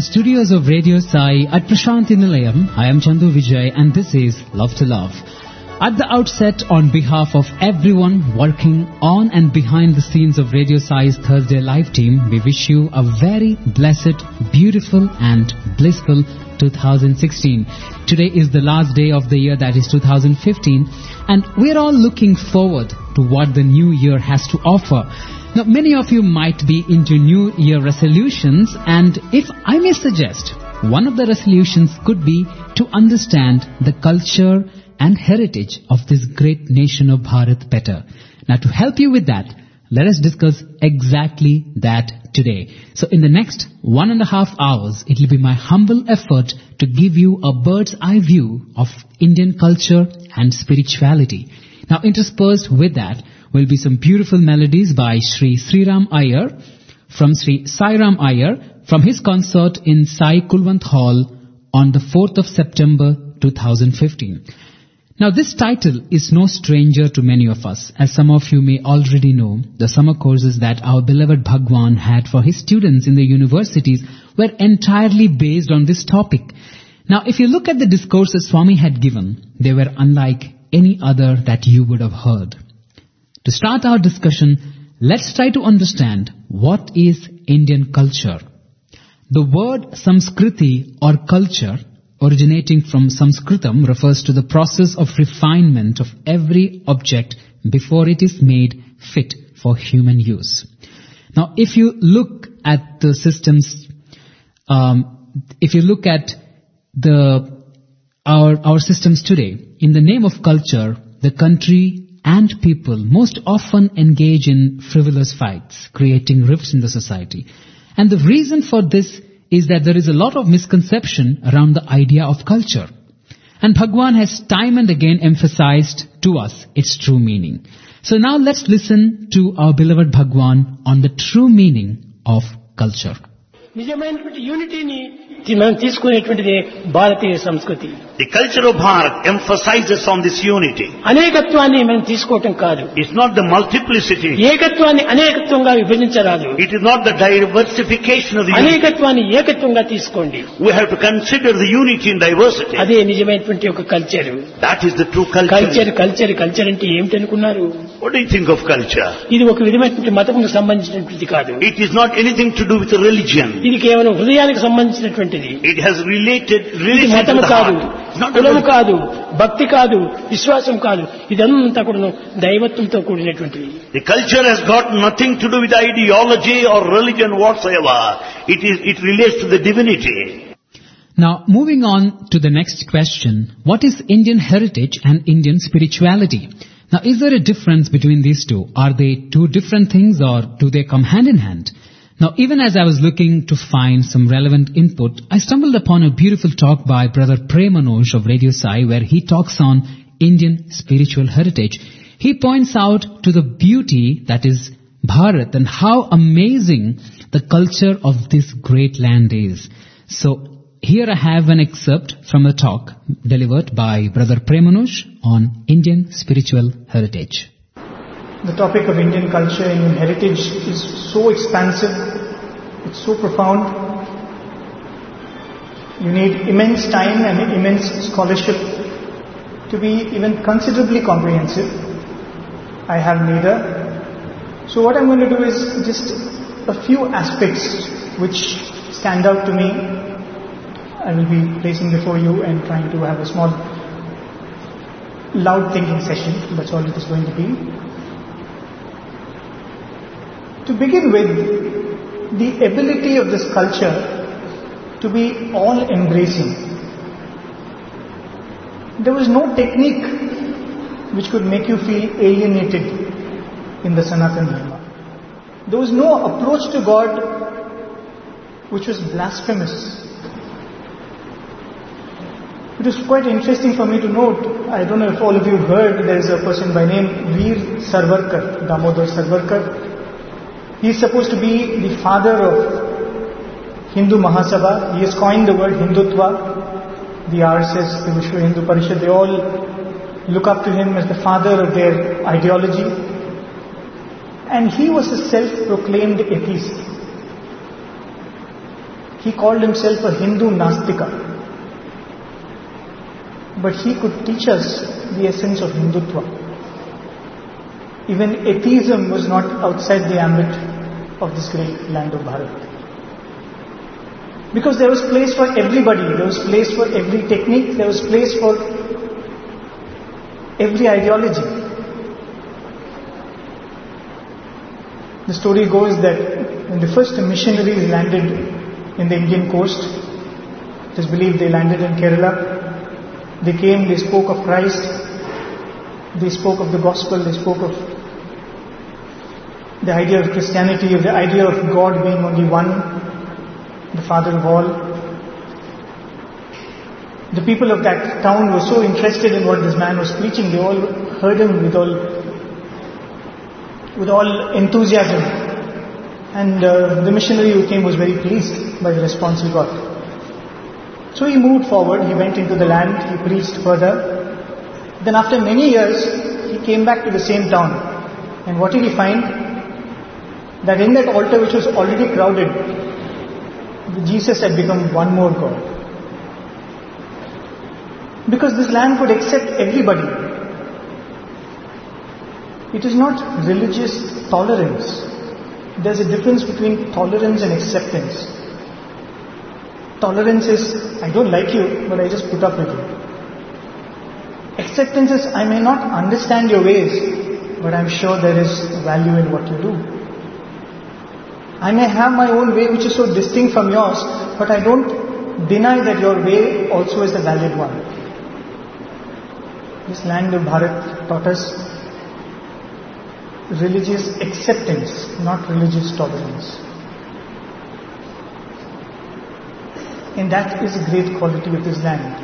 studios of Radio Sai at Prashanthi Nilayam, I am Chandu Vijay and this is Love to Love. At the outset, on behalf of everyone working on and behind the scenes of Radio Sai's Thursday Live team, we wish you a very blessed, beautiful and blissful 2016. Today is the last day of the year, that is 2015, and we're all looking forward to what the new year has to offer. Now, many of you might be into New Year resolutions, and if I may suggest, one of the resolutions could be to understand the culture and heritage of this great nation of Bharat better. Now, to help you with that, let us discuss exactly that today. So, in the next 1.5 hours, it will be my humble effort to give you a bird's eye view of Indian culture and spirituality. Now, interspersed with that will be some beautiful melodies by Sri Sriram Iyer from Sri Sairam Iyer from his concert in Sai Kulwant Hall on the 4th of September 2015. Now, this title is no stranger to many of us. As some of you may already know, the summer courses that our beloved Bhagwan had for his students in the universities were entirely based on this topic. Now, if you look at the discourses Swami had given, they were unlike any other that you would have heard. To start our discussion, let's try to understand what is Indian culture. The word Samskriti or culture, originating from Sanskritam, refers to the process of refinement of every object before it is made fit for human use. Now, if you look at the systems, if you look at our systems today, in the name of culture, the country and people most often engage in frivolous fights, creating rifts in the society. And the reason for this is that there is a lot of misconception around the idea of culture. And Bhagwan has time and again emphasized to us its true meaning. So now let's listen to our beloved Bhagwan on the true meaning of culture. నిజమైనటువంటి యూనిటీని మనం తీసుకునేటువంటిదే భారతీయ సంస్కృతి. The culture of Bharat emphasizes on this unity. అనేకత్వాన్ని మనం తీసుకోవటం కాదు. It's not the multiplicity. ఏకత్వాన్ని అనేకత్వంగా విభజించరాదు. It is not the diversification of the unity. అనేకత్వాన్ని ఏకత్వంగా తీసుకోండి. We have to consider the unity in diversity. అదే నిజమైనటువంటి ఒక culture. That is the true culture. Culture అంటే ఏమిటి అనుకున్నారు? What do you think of culture? ఇది ఒక విధమైనటువంటి మతముకు సంబంధించినటువంటిది కాదు. It is not anything to do with religion. ఇది కేవలం హృదయానికి సంబంధించినటువంటిది. It has related మతము కాదు, కులము కాదు, భక్తి కాదు, విశ్వాసం కాదు, ఇదంతా కూడా దైవత్వంతో కూడినటువంటిది. The culture has got nothing to do with ideology or religion whatsoever. It relates to the divinity. Now, moving on to the next question, what is Indian heritage and Indian spirituality? Now, is there a difference between these two? Are they two different things or do they come hand in hand? Now, even as I was looking to find some relevant input, I stumbled upon a beautiful talk by Brother Prem Manoj of Radio Sai, where he talks on Indian spiritual heritage. He points out to the beauty that is Bharat and how amazing the culture of this great land is. So, here I have an excerpt from a talk delivered by Brother Prem Manoj on Indian spiritual heritage. The topic of Indian culture and Indian heritage is so expansive, it's so profound. You need immense time and immense scholarship to be even considerably comprehensive. I have neither. So what I'm going to do is just a few aspects which stand out to me. I will be placing before you and trying to have a small loud thinking session. That's all it is going to be. To begin with, the ability of this culture to be all-embracing. There was no technique which could make you feel alienated in the Sanatana Dharma. There was no approach to God which was blasphemous. It was quite interesting for me to note, I don't know if all of you heard, there is a person by name Veer Sarvarkar, Damodar Sarvarkar. He is supposed to be the father of Hindu Mahasabha. He has coined the word Hindutva. The RSS, the Vishwa Hindu Parishad, they all look up to him as the father of their ideology. And he was a self-proclaimed atheist. He called himself a Hindu Nastika. But he could teach us the essence of Hindutva. Even atheism was not outside the ambit of this great land of Bharat. Because there was place for everybody, there was place for every technique, there was place for every ideology. The story goes that when the first missionaries landed in the Indian coast, it is believed they landed in Kerala. They came, they spoke of Christ, they spoke of the gospel, they spoke of the idea of Christianity, of the idea of God being only one, the Father of all. The people of that town were so interested in what this man was preaching, they all heard him with all enthusiasm. And the missionary who came was very pleased by the response he got. So he moved forward, he went into the land, he preached further. Then after many years, he came back to the same town. And what did he find? That in that altar which was already crowded, Jesus had become one more God. Because this land could accept everybody. It is not religious tolerance. There's a difference between tolerance and acceptance. Tolerance is, I don't like you, but I just put up with you. Acceptance is, I may not understand your ways, but I'm sure there is value in what you do. I may have my own way which is so distinct from yours, but I don't deny that your way also is the valid one. This land of Bharat taught us religious acceptance, not religious tolerance. And that is a great quality of this land.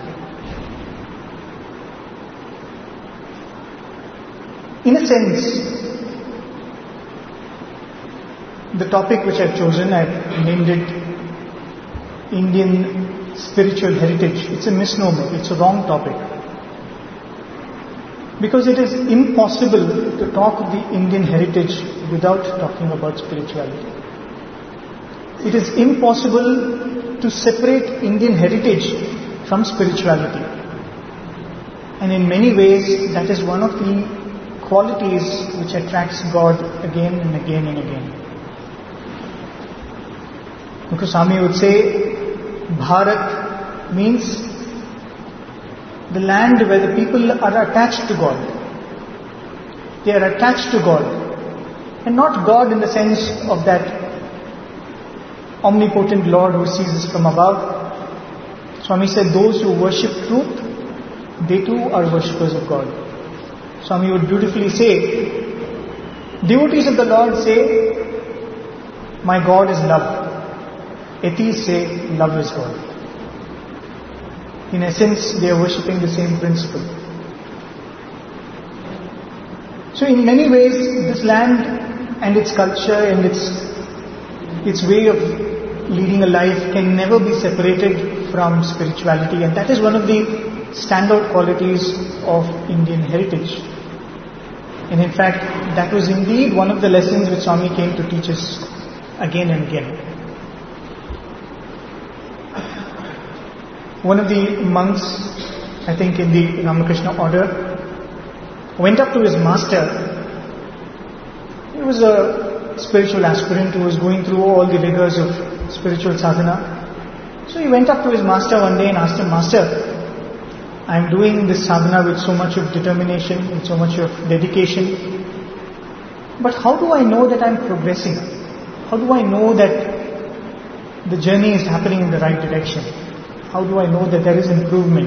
In a sense, the topic which I've chosen, I've named it Indian Spiritual Heritage. It's a misnomer, it's a wrong topic. Because it is impossible to talk of the Indian heritage without talking about spirituality. It is impossible to separate Indian heritage from spirituality. And in many ways, that is one of the qualities which attracts God again and again and again. Because Swami would say, Bharat means the land where the people are attached to God. They are attached to God. And not God in the sense of that omnipotent Lord who sees us from above. Swami said, those who worship truth, they too are worshippers of God. Swami would beautifully say, devotees of the Lord say, my God is love. Atheists say, love is God. In essence, they are worshipping the same principle. So in many ways, this land and its culture and its way of leading a life can never be separated from spirituality, and that is one of the standout qualities of Indian heritage. And in fact, that was indeed one of the lessons which Swami came to teach us again and again. One of the monks, I think in the Ramakrishna order, went up to his master. He was a spiritual aspirant who was going through all the rigors of spiritual sadhana. So he went up to his master one day and asked him, Master, I am doing this sadhana with so much of determination, with so much of dedication. But how do I know that I am progressing? How do I know that the journey is happening in the right direction? How do I know that there is improvement?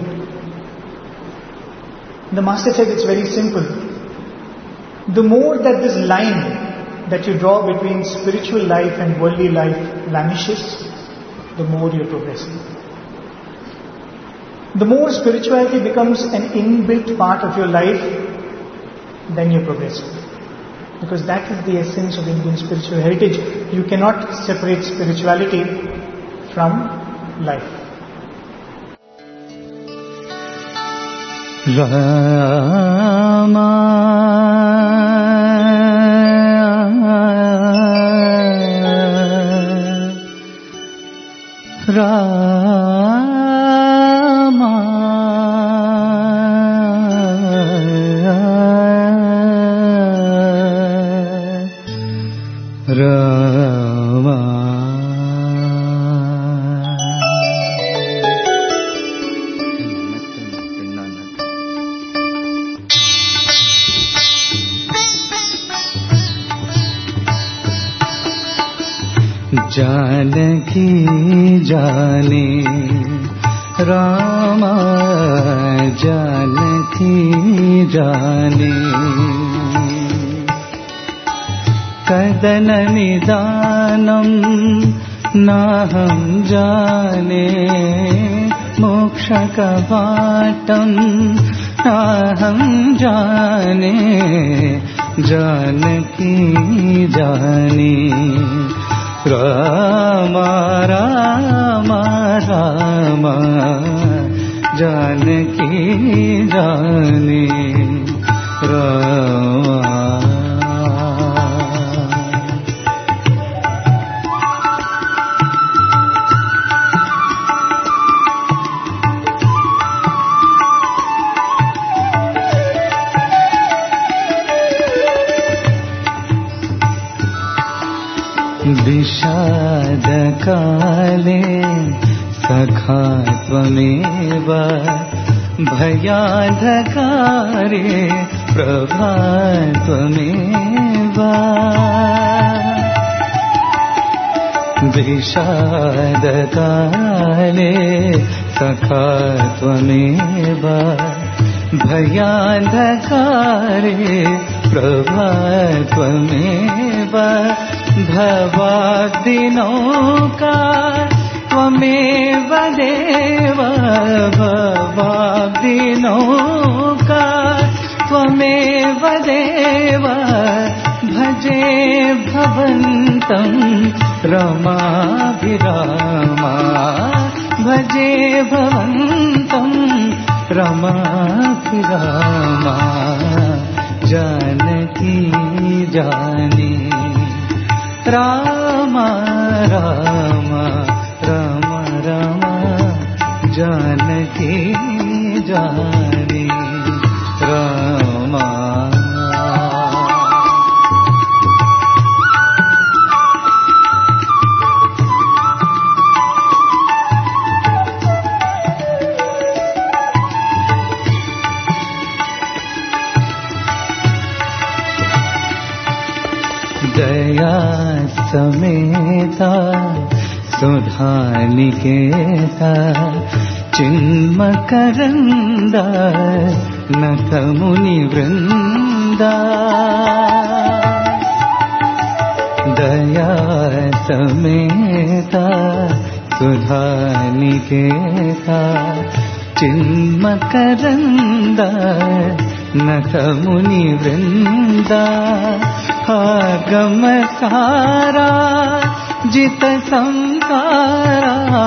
The master said it's very simple. The more that this line that you draw between spiritual life and worldly life vanishes, the more you're progressing. The more spirituality becomes an inbuilt part of your life, then you're progressing. Because that is the essence of Indian spiritual heritage. You cannot separate spirituality from life. Rama Rama Rama Janaki जाने रामा जानकी जाने कदन निदानं नाहं जाने मोक्ष कवाटं नाहं जाने जानकी जाने रामा रामा रामा जानकी जाने रामा विषाद काले सखा त्वमेव भयाधकारे प्रभा त्वमेव विषाद काले सखा त्वमेव भयाधकारे प्रभा त्वमेव भवाब्दिनों का त्वमेव देव भवाब्दिनों का त्वमेव देव भजे भवन्तं रमाभिरामा भजे भवन्तं रमाभिरामा जानकी जाने रामा रामा रामा रामा जानकी जाने रामा दया समेता सुधा निकेता चिन्मकरंदा नत मुनि वृंदा दया समेता सुधा निकेता चिन्मकरंदा नत मुनि वृंदा आगम सारा जित संसारा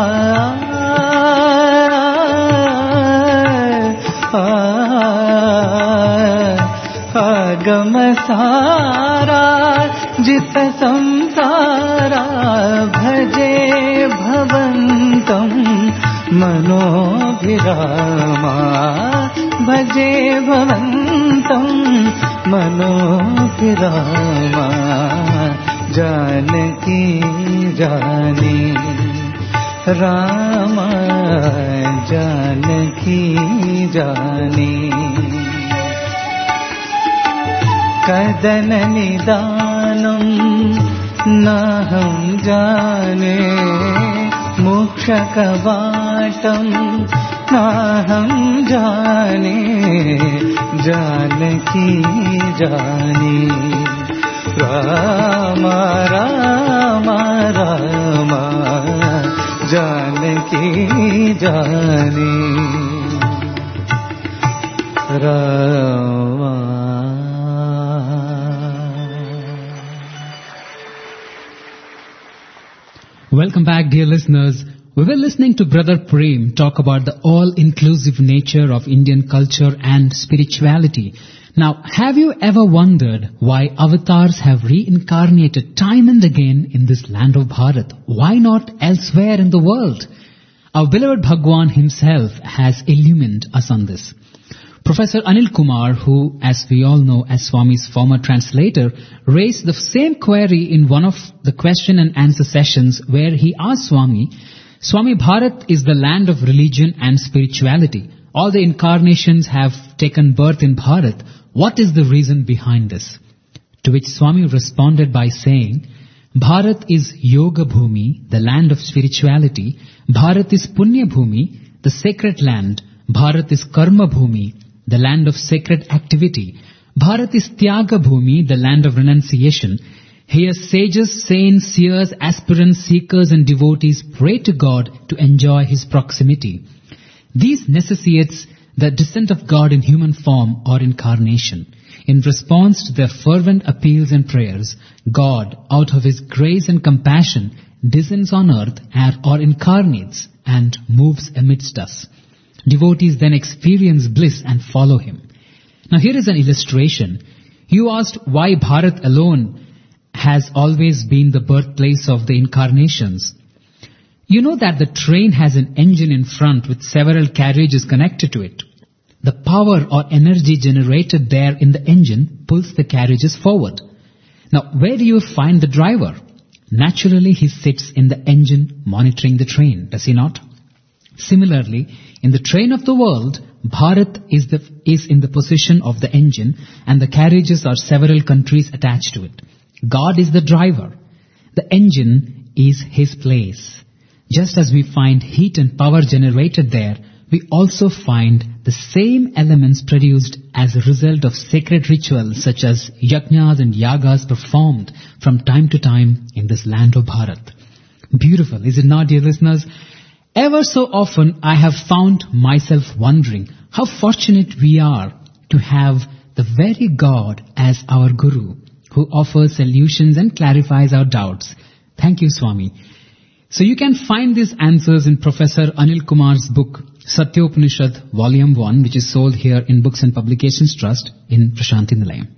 आगम सारा जित संसारा भजे भवन्तं मनोभिरामा भजे भवन्तं मनोभिरामा जानकी जाने रामा जानकी जाने कदन निदानं नाहं जाने मोक्ष कवाटं नाहं जाने जानकी जाने रामा रामा रामा जानकी जाने Rama Welcome back, dear listeners. We were listening to Brother Prem talk about the all-inclusive nature of Indian culture and spirituality. Now, have you ever wondered why avatars have reincarnated time and again in this land of Bharat? Why not elsewhere in the world? Our beloved Bhagwan himself has illumined us on this. Professor Anil Kumar, who, as we all know, as Swami's former translator, raised the same query in one of the question and answer sessions where he asked Swami, Bharat is the land of religion and spirituality. All the incarnations have taken birth in Bharat. What is the reason behind this? To which Swami responded by saying, Bharat is Yoga Bhumi, the land of spirituality. Bharat is Punya Bhumi, the sacred land. Bharat is Karma Bhumi, the land of sacred activity. Bharat is Tyaga Bhumi, the land of renunciation. Here sages, saints, seers, aspirants, seekers and devotees pray to God to enjoy His proximity. These necessitates the descent of God in human form or incarnation. In response to their fervent appeals and prayers, God, out of His grace and compassion, descends on earth or incarnates and moves amidst us. Devotees then experience bliss and follow Him. Now here is an illustration. You asked why Bharat alone has always been the birthplace of the incarnations. You know that the train has an engine in front with several carriages connected to it. The power or energy generated there in the engine pulls the carriages forward. Now, where do you find the driver? Naturally, he sits in the engine monitoring the train, does he not? Similarly, in the train of the world, Bharat is in the position of the engine and the carriages are several countries attached to it. God is the driver. The engine is His place. Just as we find heat and power generated there, we also find the same elements produced as a result of sacred rituals such as yajnas and yagas performed from time to time in this land of Bharat. Beautiful, is it not, dear listeners? Ever so often I have found myself wondering how fortunate we are to have the very God as our Guru, who offers solutions and clarifies our doubts. Thank you, Swami. So you can find these answers in Professor Anil Kumar's book, Satyopanishad, Volume 1, which is sold here in Books and Publications Trust in Prashanti Nilayam.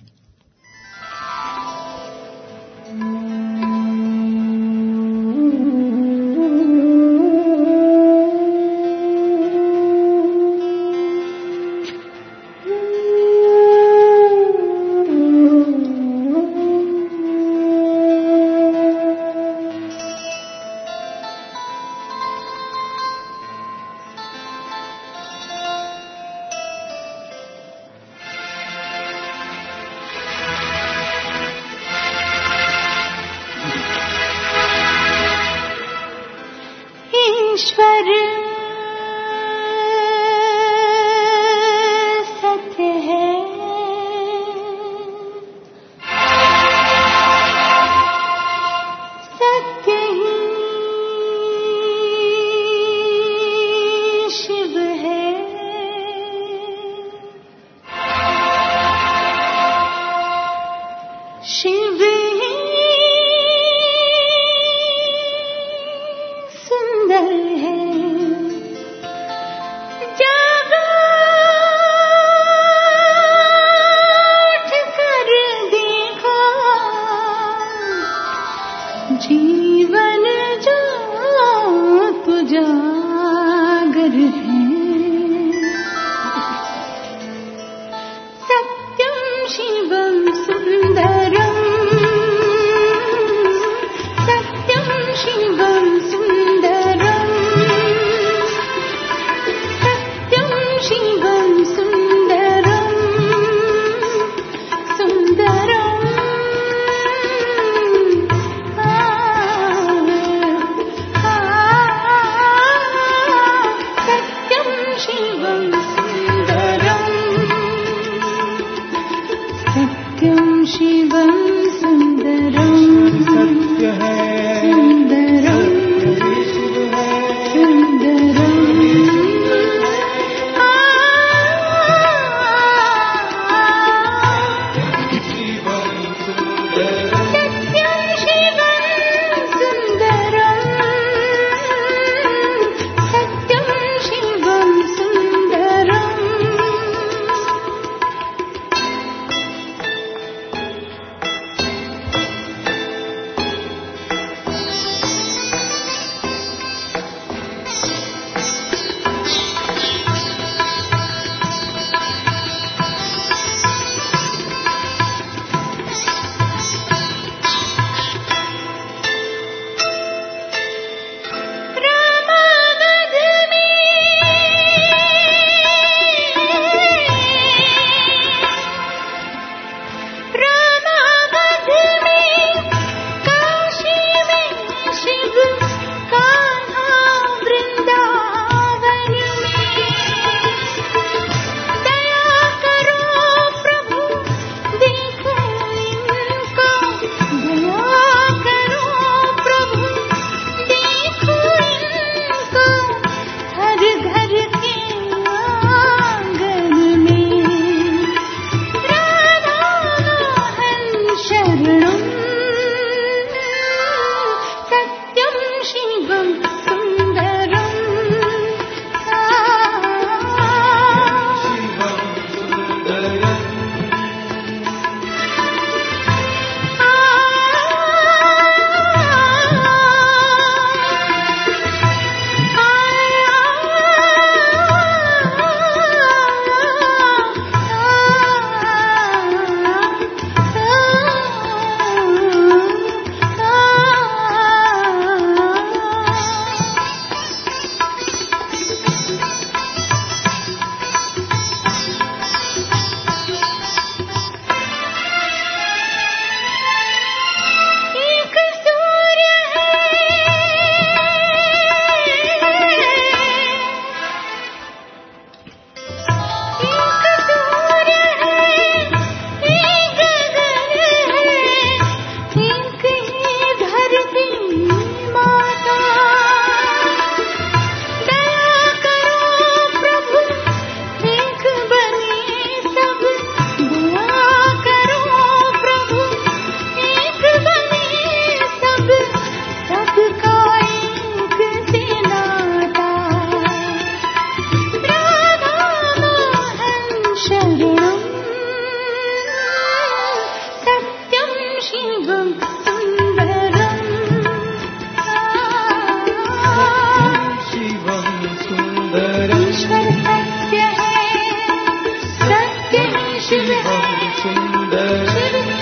Shivam सुंदर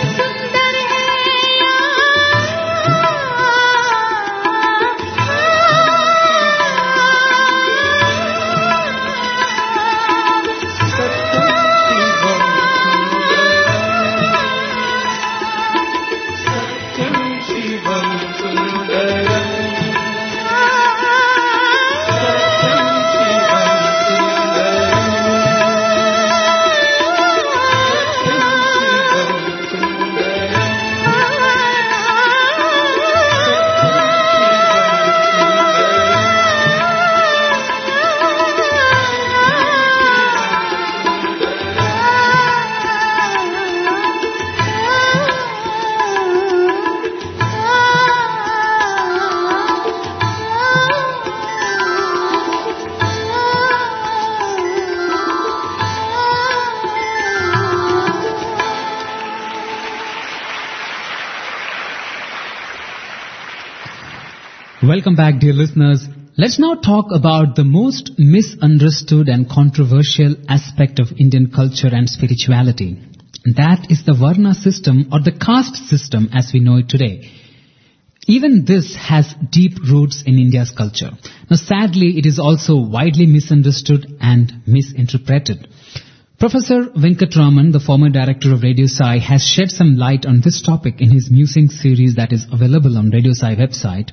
Welcome back, dear listeners. Let's now talk about the most misunderstood and controversial aspect of Indian culture and spirituality. And that is the Varna system or the caste system as we know it today. Even this has deep roots in India's culture. Now, sadly, it is also widely misunderstood and misinterpreted. Professor Venkatraman, the former director of Radio Sai, has shed some light on this topic in his Musing series that is available on Radio Sai website.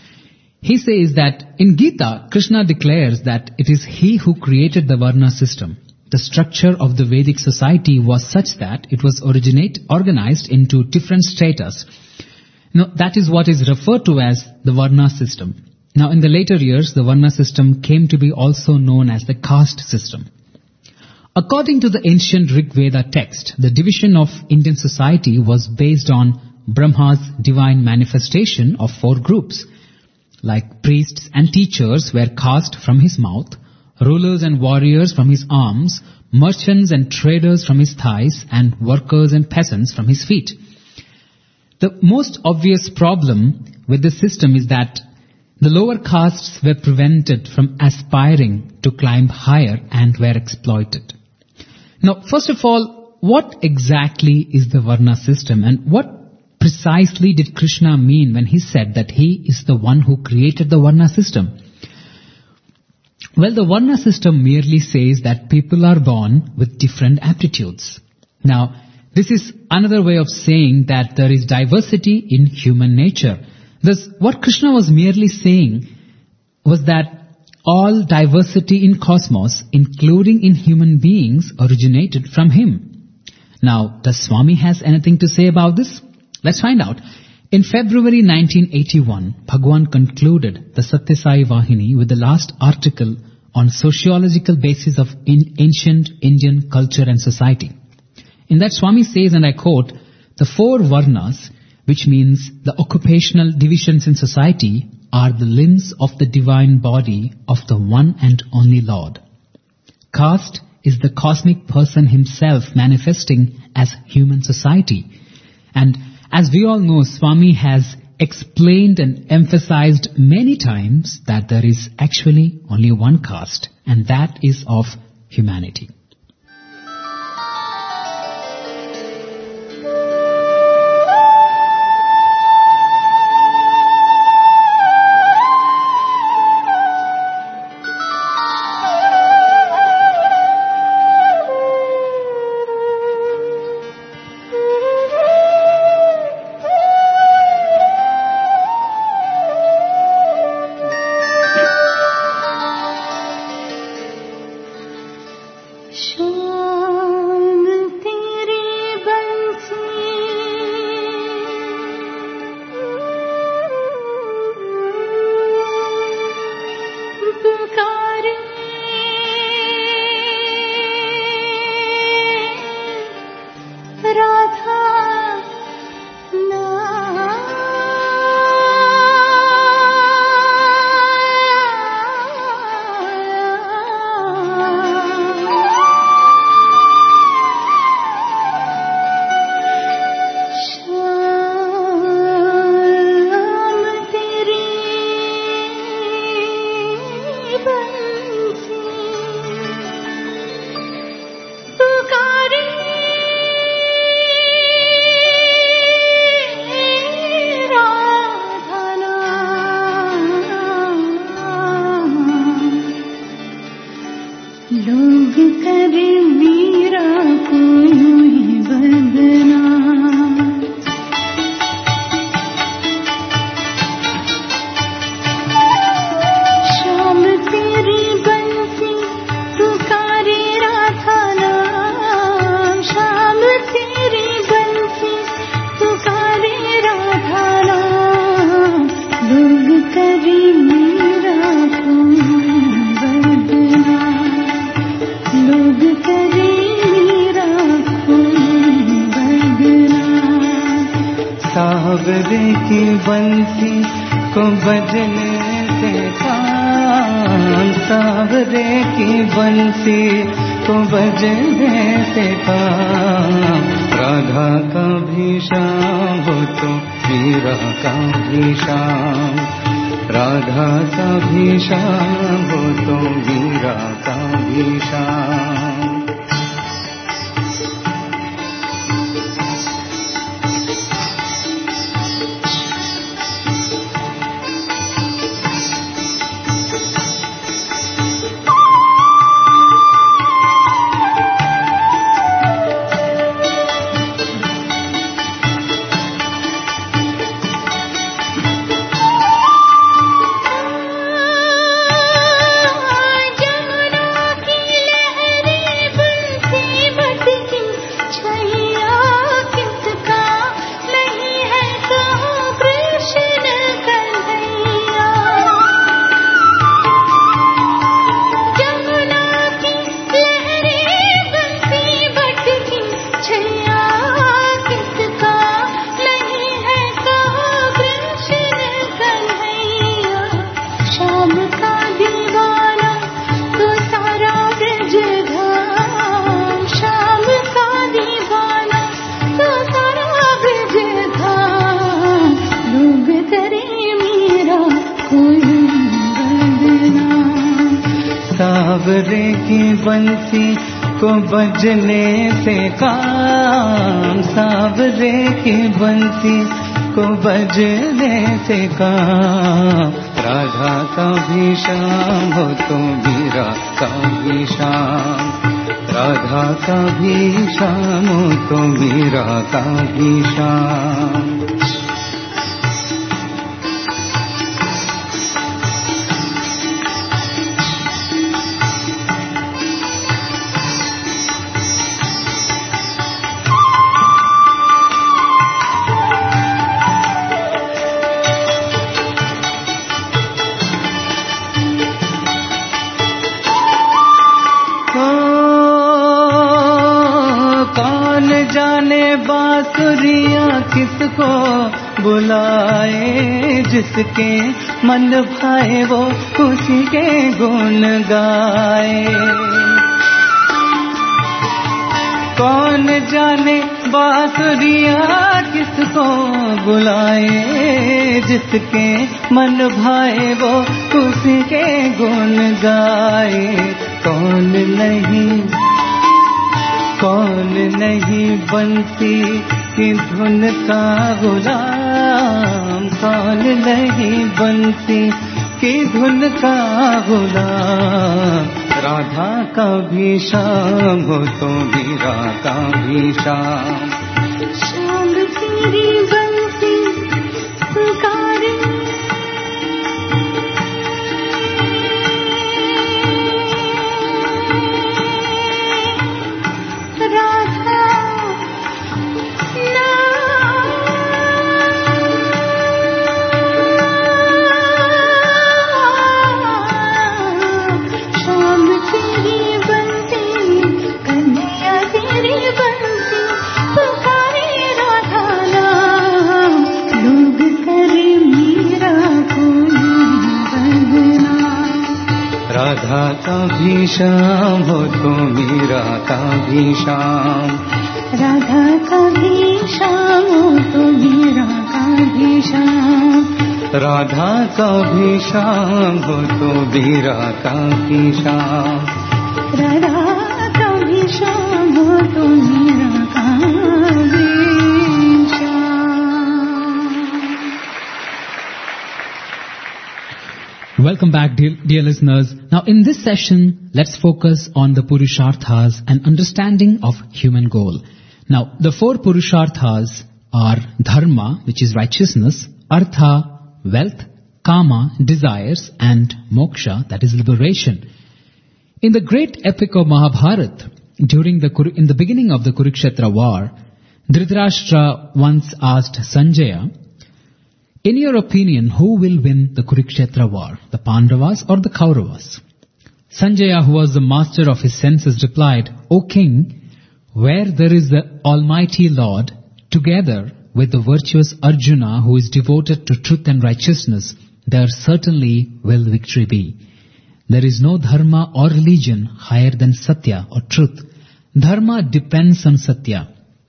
He says that in Gita, Krishna declares that it is he who created the Varna system. The structure of the Vedic society was such that it was organized into different stratas. Now, that is what is referred to as the Varna system. Now, in the later years, the Varna system came to be also known as the caste system. According to the ancient Rig Veda text, the division of Indian society was based on Brahma's divine manifestation of 4 groups. Like priests and teachers were cast from his mouth, rulers and warriors from his arms, merchants and traders from his thighs, and workers and peasants from his feet. The most obvious problem with this system is that the lower castes were prevented from aspiring to climb higher and were exploited. Now, first of all, what exactly is the Varna system and what precisely did Krishna mean when he said that he is the one who created the Varna system? Well, the Varna system merely says that people are born with different aptitudes. Now, this is another way of saying that there is diversity in human nature. Thus, what Krishna was merely saying was that all diversity in cosmos, including in human beings, originated from him. Now, does Swami has anything to say about this? Let's find out. In February 1981, Bhagwan concluded the Satya Sai Vahini with the last article on sociological basis of ancient Indian culture and society. In that, Swami says, and I quote, "The 4 Varnas, which means the occupational divisions in society, are the limbs of the divine body of the one and only Lord. Caste is the cosmic person himself manifesting as human society." And as we all know, Swami has explained and emphasized many times that there is actually only one caste, and that is of humanity. पुकारे सांवरे की बंसी को बजने से काम, सांवरे की बंसी को बजने से काम। राधा का भी श्याम हो तो मीरा का भी श्याम, राधा का भी श्याम हो तो मीरा का भी श्याम। सांवरे की बंसी को बजने से काम, सांवरे की बंसी को बजने से काम। राधा का भी श्याम हो तो मीरा का भी श्याम, राधा का भी श्याम हो तो मीरा का भी श्याम। बांसुरियाँ किसको बुलाए, जिसके मन भाए वो उसी के गुण गाए। कौन जाने बांसुरियाँ किसको बुलाए, जिसके मन भाए वो उसी के गुण गाए। कौन नहीं बंसी की धुन का गुलाम, कौन नहीं बंसी की धुन का गुलाम। राधा का भी श्याम हो तो मीरा का भी श्याम, श्याम तेरी बंसी पुकारे, राधा का भी श्याम हो तो मीरा का भी श्याम, राधा का भी श्याम हो तो मीरा का भी श्याम, राधा का भी श्याम हो तो मीरा का भी श्याम, राधा का भी श्याम हो तो मीरा का भी Shyam. Welcome back, dear listeners. Now in this session, let's focus on the Purusharthas and understanding of human goal. Now the four Purusharthas are Dharma, which is righteousness, Artha, wealth, Kama, desires, and Moksha, that is liberation. In the great epic of Mahabharata, in the beginning of the Kurukshetra war, Dhritarashtra once asked Sanjaya, in your opinion, who will win the Kurukshetra war, the Pandavas or the Kauravas? Sanjaya, who was the master of his senses, replied, O king, where there is the Almighty Lord, together with the virtuous Arjuna who is devoted to truth and righteousness, there certainly will victory be. There is no dharma or religion higher than Satya or truth. Dharma depends on Satya.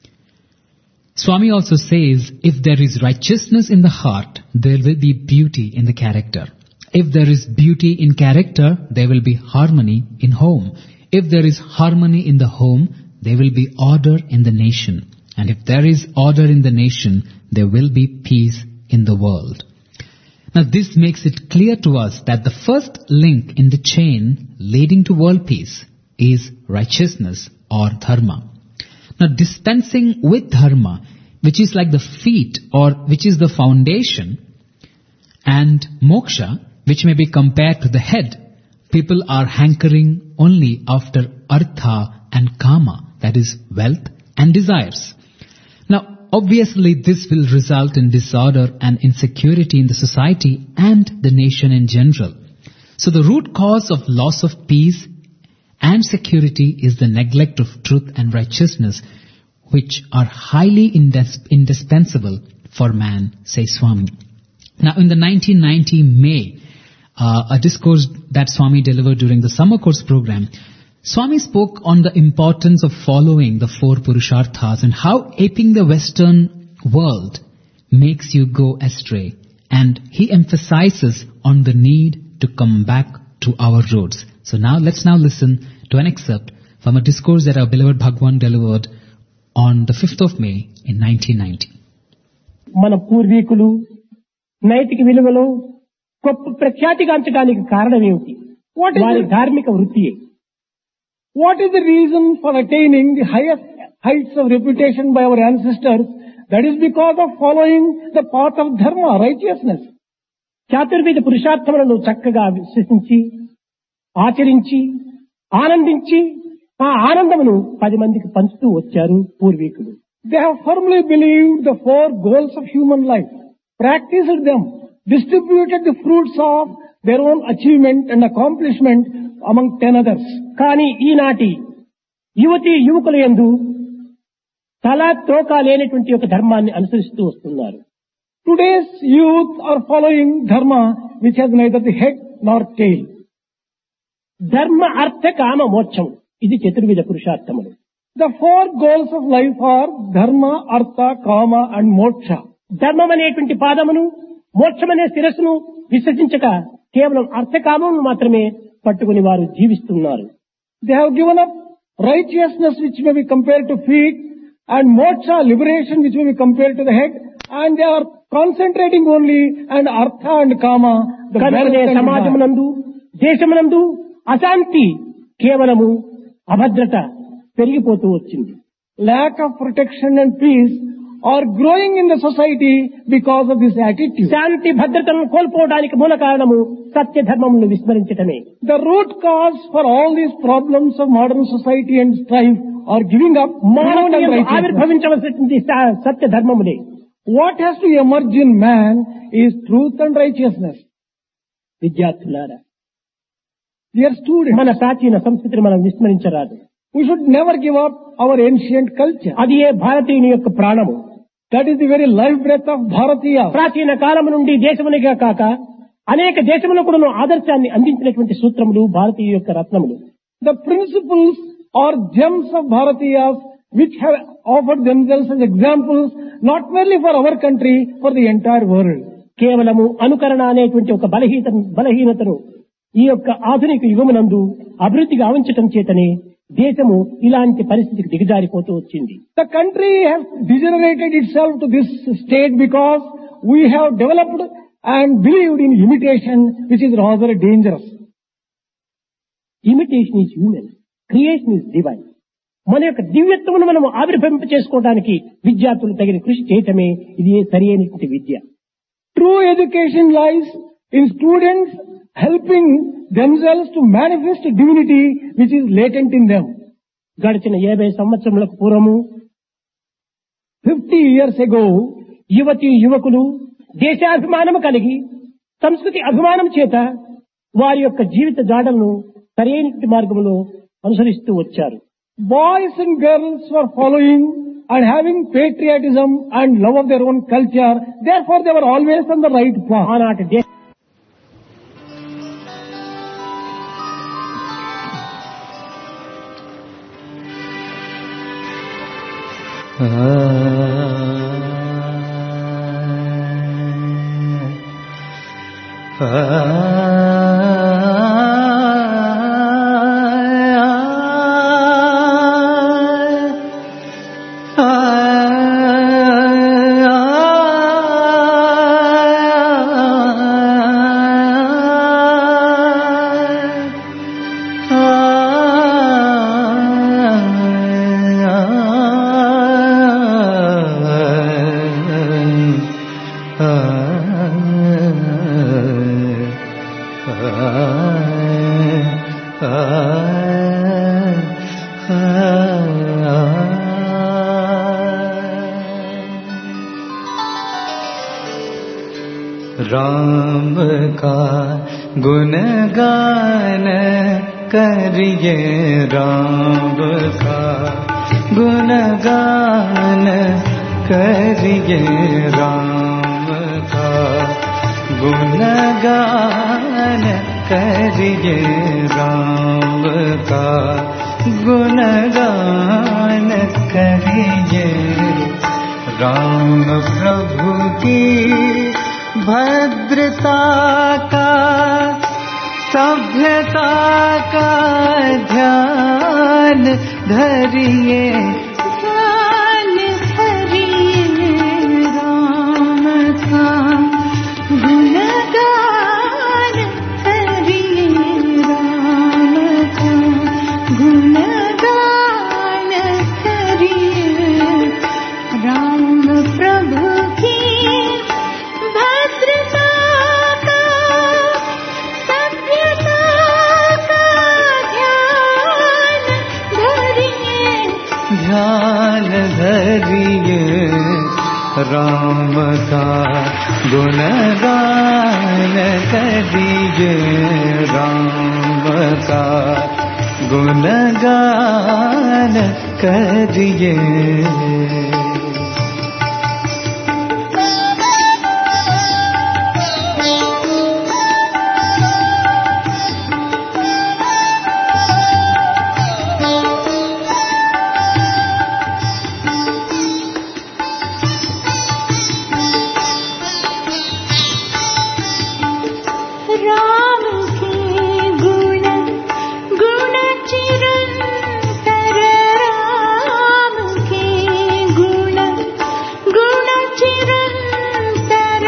Swami also says, if there is righteousness in the heart, there will be beauty in the character. If there is beauty in character, there will be harmony in home. If there is harmony in the home, there will be order in the nation. And if there is order in the nation, there will be peace in the world. Now this makes it clear to us that the first link in the chain leading to world peace is righteousness or dharma. Now dispensing with dharma, which is like the feet or which is the foundation, and moksha, which may be compared to the head, people are hankering only after artha and kama, that is wealth and desires. Now obviously this will result in disorder and insecurity in the society and the nation in general. So the root cause of loss of peace and security is the neglect of truth and righteousness, which are highly indispensable for man, says Swami. Now in the 1990 May, a discourse that Swami delivered during the summer course program, Swami spoke on the importance of following the four Purusharthas and how aping the Western world makes you go astray. And he emphasizes on the need to come back to our roots. So let's listen to an excerpt from a discourse that our beloved Bhagwan delivered on the 5th of May in 1990. మన పూర్వీకులు నైతిక విలువలు గొప్ప ప్రఖ్యాతిగాంచడానికి కారణం ఏమిటి? వారి ధార్మిక వృత్తియే. What is the reason for attaining the highest heights of reputation by our ancestors? That is because of following the path of dharma, righteousness. చాతుర్వేద పురుషార్థములను చక్కగా విశ్వసించి ఆచరించి ఆనందించి ఆ ఆనందమును 10 మందికి పంచుతూ వచ్చారు పూర్వీకులు. They have firmly believed the four goals of human life, practiced them, distributed the fruits of their own achievement and accomplishment among 10 others. కానీ ఈనాటి యువతీ యువకుల యందు తలా తోక లేనటువంటి ఒక ధర్మాన్ని అనుసరిస్తూ వస్తున్నారు. Today's youth are following dharma which has neither the head nor tail. ధర్మ అర్థ కామ మోక్షం, ఇది చతుర్విధ పురుషార్థములు. The four goals of life are dharma, artha, kama and moksha. ధర్మం అనేటువంటి పాదమును, మోక్షం అనే శిరస్సును విసర్జించక కేవలం అర్థకామమును మాత్రమే పట్టుకుని వారు జీవిస్తున్నారు. They have given up righteousness which may be compared to feet and moksha, liberation which may be compared to the head, and they are concentrating only on artha and kama. కనుకనే సమాజమునందు దేశమునందు అశాంతి కేవలము అభద్రత పెరిగిపోతూ వచ్చింది. Lack of protection and peace are growing in the society because of this attitude. శాంతి భద్రతను కోల్పోవడానికి మూల కారణము సత్య ధర్మమును విస్మరించటమే. The root cause for all these problems of modern society and strife are giving up మానవుని ఆవిర్భవించవలసినటువంటి సత్య ధర్మములే. What has to emerge in man is truth and righteousness. విద్యార్థులారా, dear students, మన ప్రాచీన సంస్కృతిని మనం విస్మరించరాదు. We should never give up our ancient culture. అది ఏ భారతీయుని యొక్క ప్రాణము. That is the very life breath of Bharatiya. ప్రాచీన కాలము నుండి దేశమునిగా కాక అనేక దేశములకు కూడా ఆదర్శాన్ని అందించినటువంటి సూత్రములు భారతీయ యొక్క రత్నములు. The principles or gems of Bharatiyas which have offered themselves as examples not merely for our country, for the entire world. కేవలము అనుకరణ అనేటువంటి ఒక బలహీనతను ఈ యొక్క ఆధునిక యుగమునందు అభివృద్ధిగా ఆవించటం చేతనే దేశము ఇలాంటి పరిస్థితికి దిగజారిపోతూ వచ్చింది. The country has degenerated itself to this state because we have developed and believed in imitation, which is rather dangerous. Imitation is human, creation is divine. మన యొక్క దివ్యత్వమును మనం ఆవిర్భవింప చేసుకోవడానికి విద్యార్థులు తగిన కృషి చేయటమే ఇది సరి అయినటువంటి విద్య. True education lies in students helping themselves to manifest divinity which is latent in them. గడిచిన 50 సంవత్సరములకు పూర్వము 50 years ago, యువతీ యువకులు దేశాభిమానము కలిగి సంస్కృతి అభిమానం చేత వారి యొక్క జీవిత జాడలను సరైన మార్గంలో అనుసరిస్తూ వచ్చారు. Boys and girls were following and having patriotism and love of their own culture. Therefore, they were always on the right path. ఆనాటి దేశ राम का गुणगान करिए, राम का गुणगान करिए, राम का गुणगान करिए, राम का गुणगान करिए। राम प्रभु की भद्रता का, सभ्यता का ध्यान धरिए, ध्यान धरिए, राम का गुणगान करिए, राम का गुणगान करिए। राम प्रभु की भद्रता का, सभ्यता का ध्यान धरिए, ध्यान धरिए। राम का गुणगान करिए, राम का गुणगान करिए। राम के गुण गुण चिरंतर, राम के गुण गुण चिरंतर,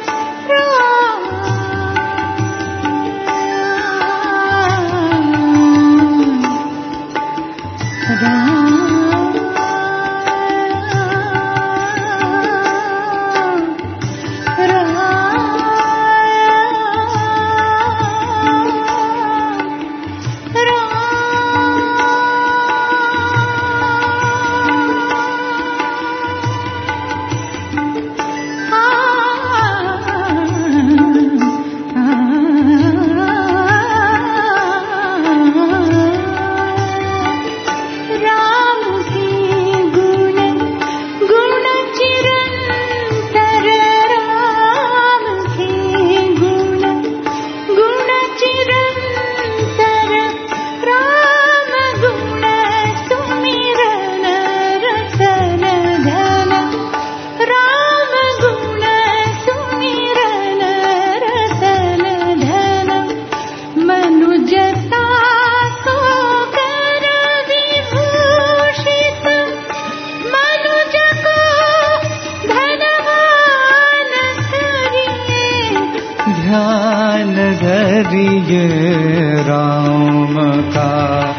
ध्यान धरिए। राम का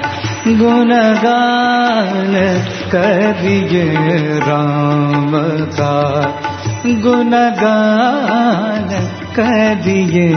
गुणगान करिए, राम का गुणगान करिए।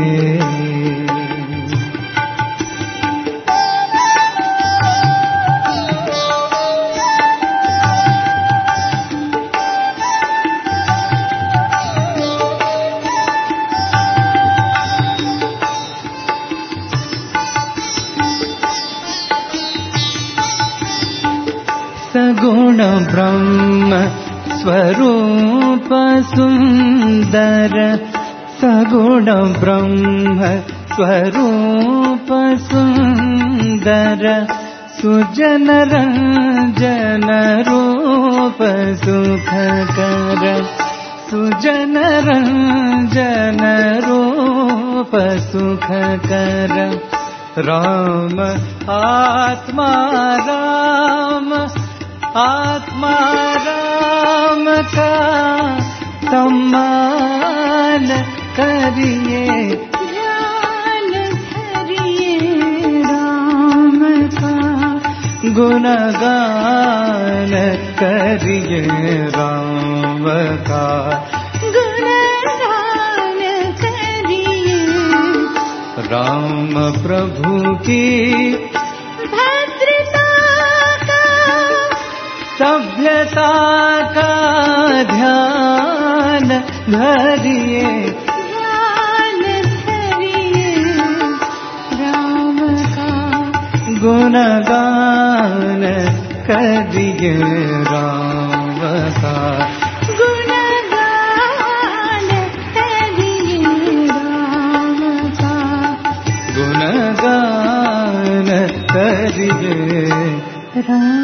सगुण ब्रह्म स्वरूप सुंदर सगुण ब्रह्म स्वरूप सुंदर सुजन रंजन रूप सुखकर सुजन रंजन रूप सुखकर राम आत्मा राम का सम्मान करिए ध्यान करिए राम का गुणगान करिए राम का गुणगान करिए राम प्रभु की भद्रता का सभ्यता का ध्यान धरिए ध्यान धरिए राम का गुणगान करिए राम का गुणगान करिए राम का गुणगान करिए Ram.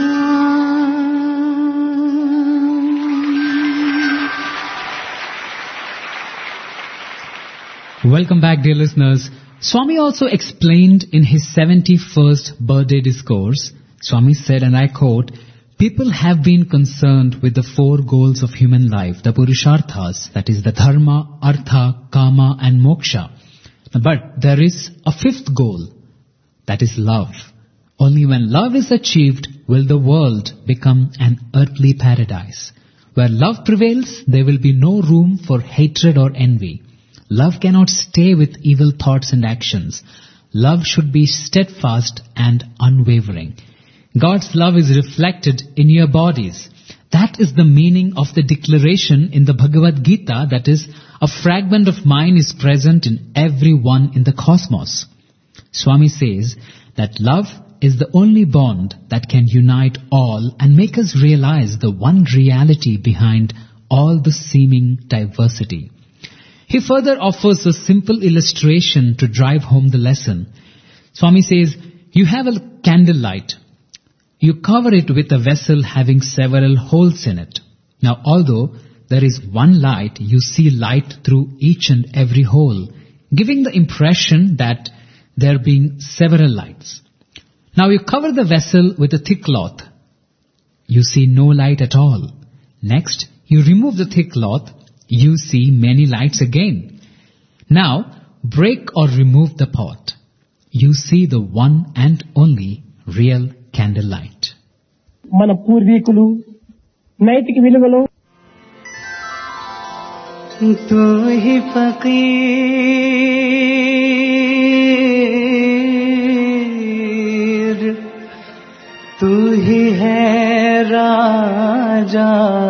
Welcome back, dear listeners. Swami also explained in his 71st birthday discourse, Swami said, and I quote, "People have been concerned with the four goals of human life, the Purusharthas, that is the Dharma, Artha, Kama and Moksha. But there is a fifth goal, that is love. Only when love is achieved will the world become an earthly paradise. Where love prevails, there will be no room for hatred or envy. Love cannot stay with evil thoughts and actions. Love should be steadfast and unwavering. God's love is reflected in your bodies. That is the meaning of the declaration in the Bhagavad Gita, that is, a fragment of mine is present in everyone in the cosmos." Swami says that love is the only bond that can unite all and make us realize the one reality behind all the seeming diversity. He further offers a simple illustration to drive home the lesson. Swami says, you have a candlelight. You cover it with a vessel having several holes in it. Now, although there is one light, you see light through each and every hole, giving the impression that there being several lights. Now, you cover the vessel with a thick cloth. You see no light at all. Next, you remove the thick cloth. You see many lights again. Now, break or remove the pot. You see the one and only real candlelight. మన పూర్వీకులు నైతిక విలువలు तू ही फकीर तू ही है राजा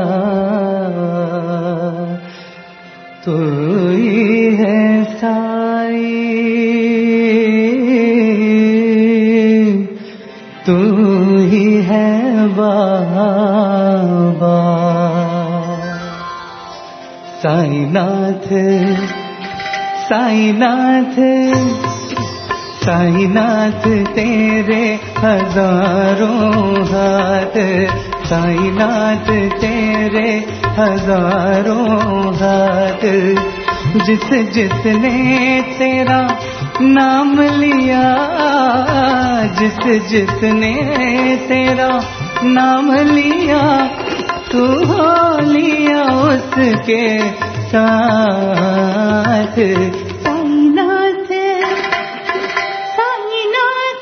तू ही है साई तू ही है बाबा साईनाथ साईनाथ साईनाथ तेरे हजारों हाथ साईनाथ तेरे हजारों हाथ जिस जिसने तेरा नाम लिया जिस जिसने तेरा नाम लिया तू हो लिया उसके साथ साईनाथ साईनाथ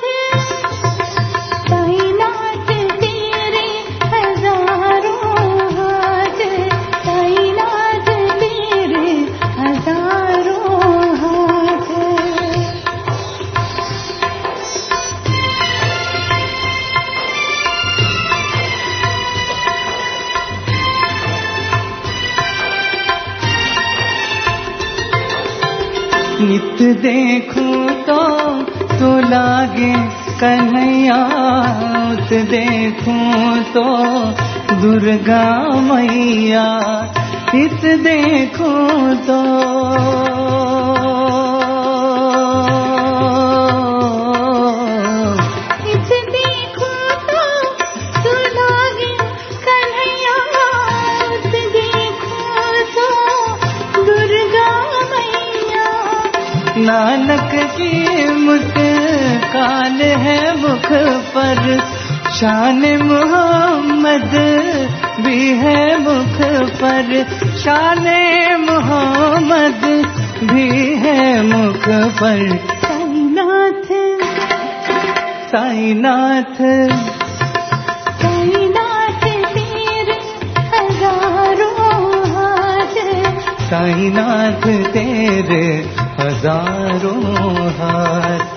साईनाथ तेरे हजारों हाथ साईनाथ तेरे हजारों हाथ नित देखूं तो लागे कन्हैया उत देखूं तो दुर्गा मैया इत देखूं तो नानक की मुस्कान है मुख पर, शान मोहम्मद भी है मुख पर, शान मोहम्मद भी है मुख पर। साईनाथ साईनाथ साईनाथ तेरे हजारों हाथ, साईनाथ तेरे हजारों हाथ।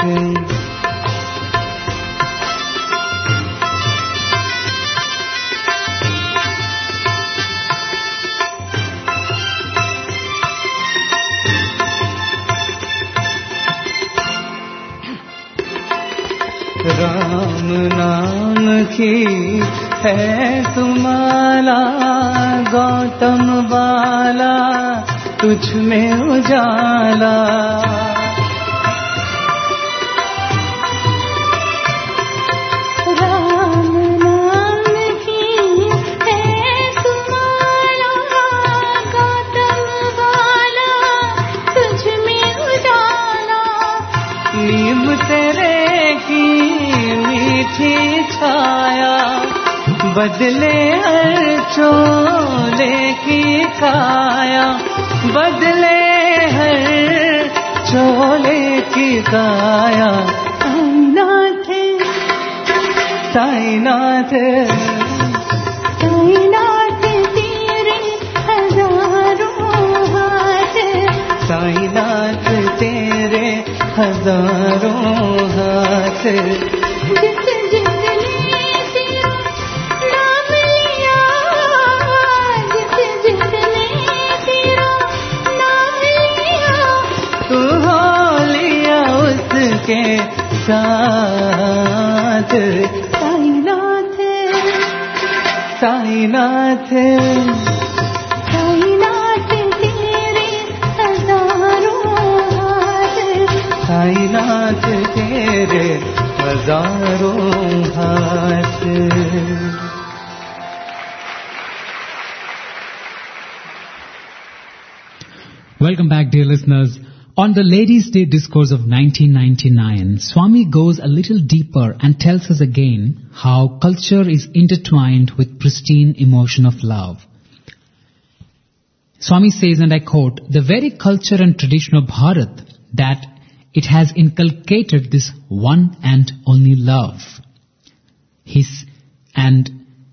राम नाम की है तुम्हारा गौतम वाला, तुझ में उजाला। राम नाम की है तुम्हारा गौतम वाला, तुझ में उजाला। नीम तेरे की मीठी छाया, बदले हर चोले की काया, बदले हर चोले की काया। साईनाथ साईनाथ साईनाथ तेरे हजारों हाथ, साईनाथ तेरे हजारों हाथ। जिस जिसने तेरा नाम लिया, जिस जिसने तेरा नाम लिया, तू हो लिया उसके साथ। साईनाथ साईनाथ साईनाथ तेरे हजारों हाथ, साईनाथ तेरे हजारों हाथ। Welcome back, dear listeners. On the Ladies' Day Discourse of 1999, Swami goes a little deeper and tells us again how culture is intertwined with pristine emotion of love. Swami says, and I quote, "The very culture and tradition of Bharat, that it has inculcated this one and only love." And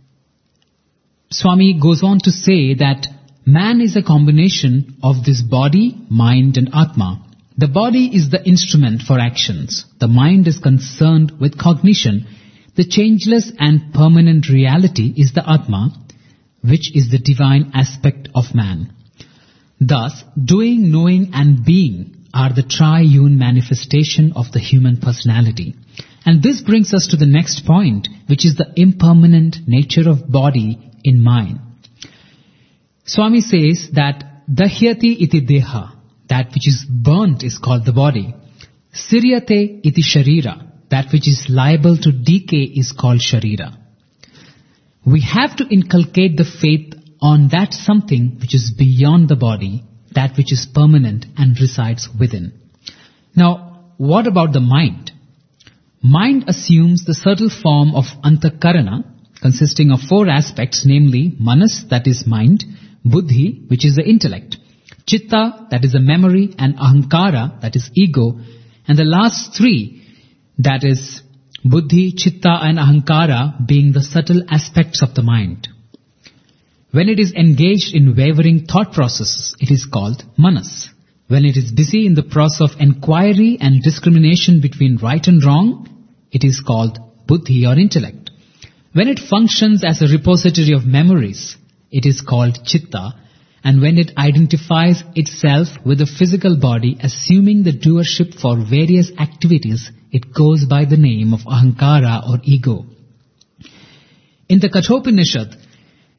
Swami goes on to say that man is a combination of this body, mind and Atma. The body is the instrument for actions. The mind is concerned with cognition. The changeless and permanent reality is the Atma, which is the divine aspect of man. Thus, doing, knowing and being are the triune manifestation of the human personality. And this brings us to the next point, which is the impermanent nature of body in mind. Swami says that dahyati iti deha, that which is burnt is called the body. Siryate iti sharira, that which is liable to decay is called sharira. We have to inculcate the faith on that something which is beyond the body, that which is permanent and resides within. Now, what about the mind? Mind assumes the subtle form of antakarana, consisting of 4 aspects, namely manas, that is mind, buddhi, which is the intellect, chitta, that is the memory, and ahankara, that is ego, and the last 3, that is buddhi, chitta and ahankara, being the subtle aspects of the mind. When it is engaged in wavering thought processes, it is called manas. When it is busy in the process of inquiry and discrimination between right and wrong, it is called buddhi or intellect. When it functions as a repository of memories, it is called chitta, and when it identifies itself with the physical body, assuming the doership for various activities, it goes by the name of ahankara or ego. In the Kathopanishad,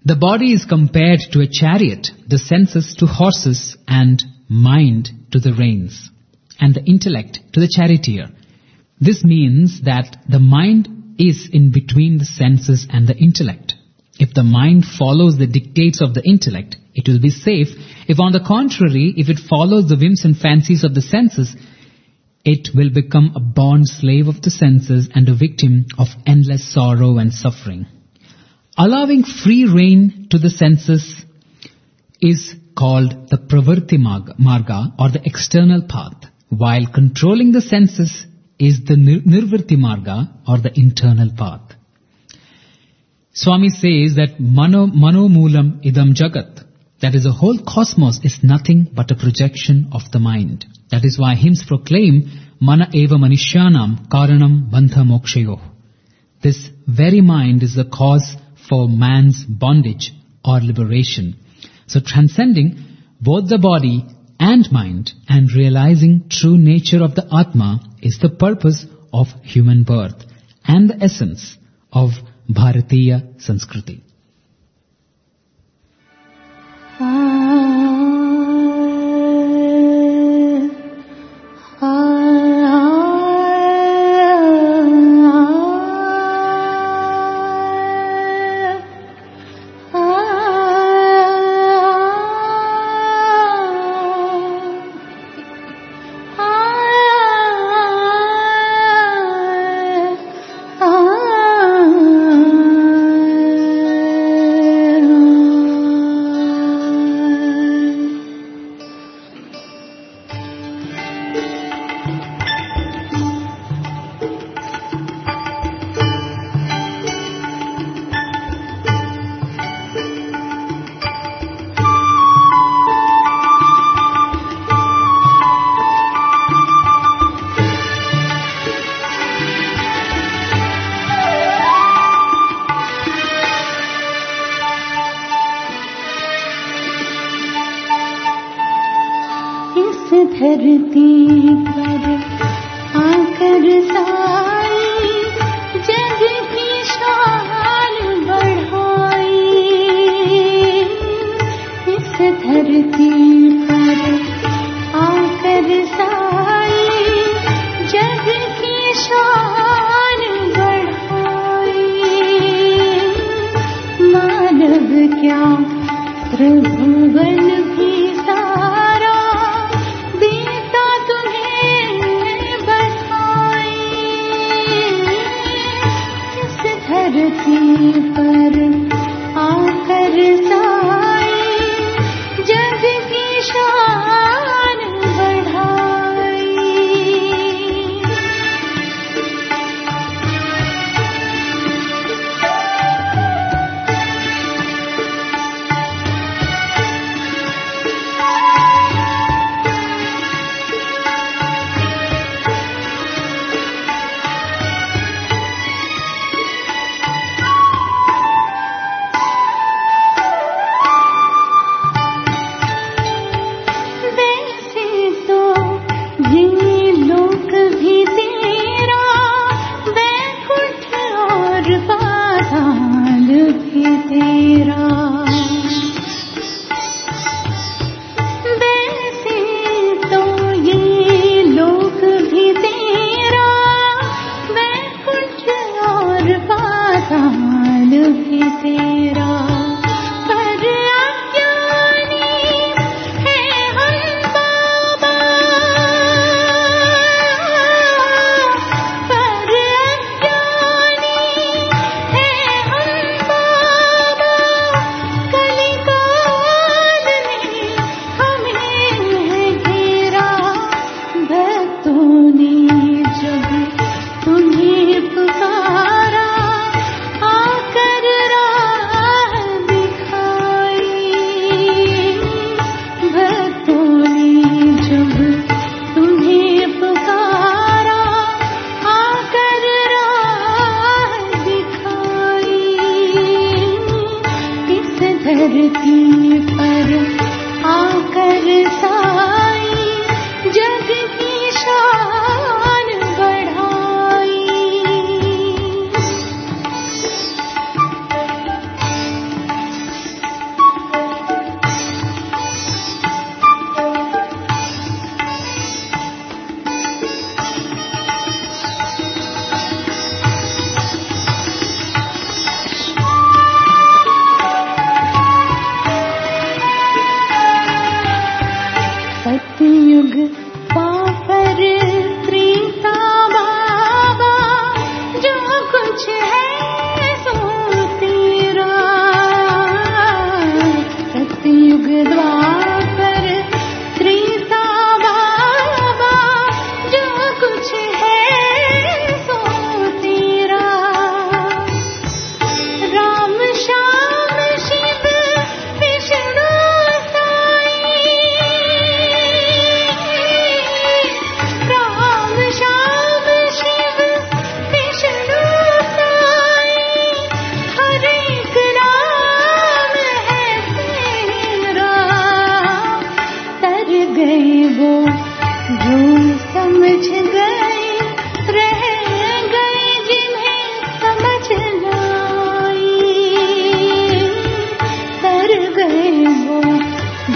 The body is compared to a chariot, the senses to horses, and mind to the reins, and the intellect to the charioteer. This means that the mind is in between the senses and the intellect. If the mind follows the dictates of the intellect, it will be safe. If on the contrary, if it follows the whims and fancies of the senses, it will become a bond slave of the senses and a victim of endless sorrow and suffering. Allowing free rein to the senses is called the pravrti marga, or the external path, while controlling the senses is the nirvrti marga, or the internal path. Swami says that mano moolam idam jagat, that is, the whole cosmos is nothing but a projection of the mind. That is why hymns proclaim mana eva manishyanam karanam bandha mokshayo. This very mind is the cause for man's bondage or liberation. So transcending both the body and mind and realizing true nature of the Atma is the purpose of human birth and the essence of Bharatiya Sanskriti.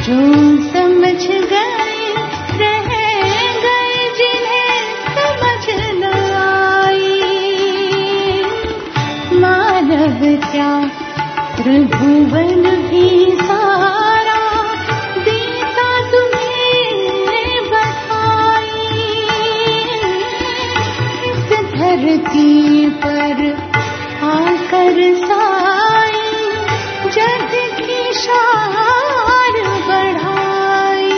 जो समझ गए रह गए जिन्हें समझ न आई। मानव क्या त्रिभुवन भी सारा देता तुम्हें बधाई। इस धरती पर आकर साई जग की शान बढ़ाई।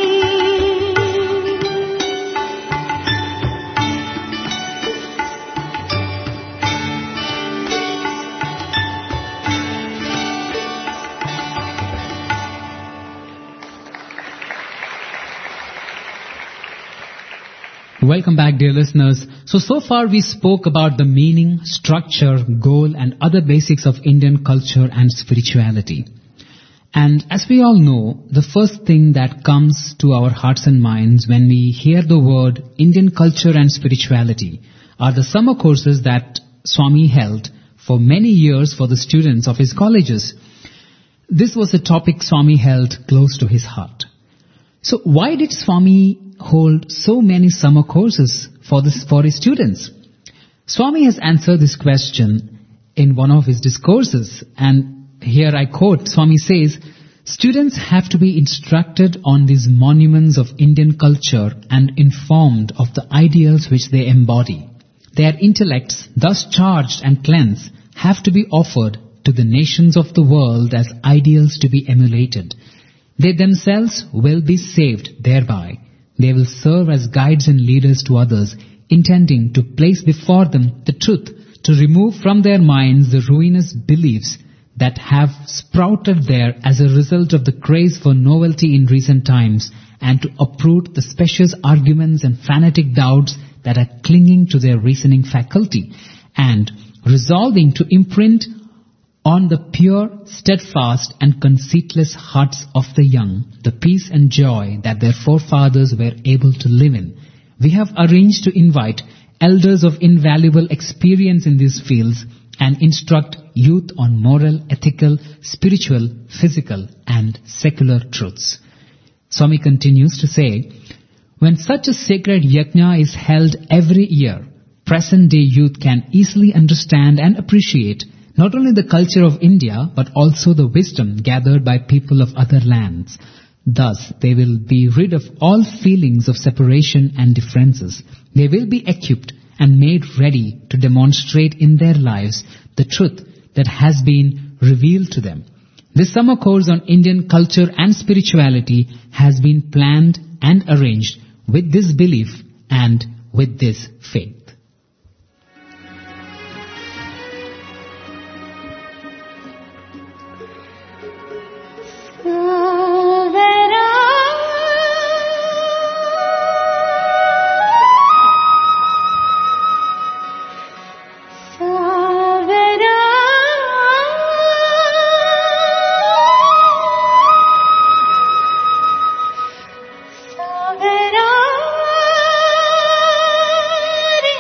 Welcome back, dear listeners. So far we spoke about the meaning, structure, goal and other basics of Indian culture and spirituality. And as we all know, the first thing that comes to our hearts and minds when we hear the word Indian culture and spirituality are the summer courses that Swami held for many years for the students of his colleges. This was a topic Swami held close to his heart. So why did Swami hold so many summer courses for his students? Swami has answered this question in one of his discourses, and here I quote, Swami says, "Students have to be instructed on these monuments of Indian culture and informed of the ideals which they embody. Their intellects, thus charged and cleansed, have to be offered to the nations of the world as ideals to be emulated. They themselves will be saved thereby. They will serve as guides and leaders to others, intending to place before them the truth, to remove from their minds the ruinous beliefs that have sprouted there as a result of the craze for novelty in recent times, and to uproot the specious arguments and fanatic doubts that are clinging to their reasoning faculty, and resolving to imprint on the pure, steadfast and conceitless hearts of the young the peace and joy that their forefathers were able to live in. We have arranged to invite elders of invaluable experience in these fields and instruct youth on moral, ethical, spiritual, physical and secular truths." Swami continues to say, "When such a sacred yajna is held every year, present-day youth can easily understand and appreciate not only the culture of India, but also the wisdom gathered by people of other lands. Thus, they will be rid of all feelings of separation and differences. They will be equipped and made ready to demonstrate in their lives the truth that has been revealed to them. This summer course on Indian culture and spirituality has been planned and arranged with this belief and with this faith." Ri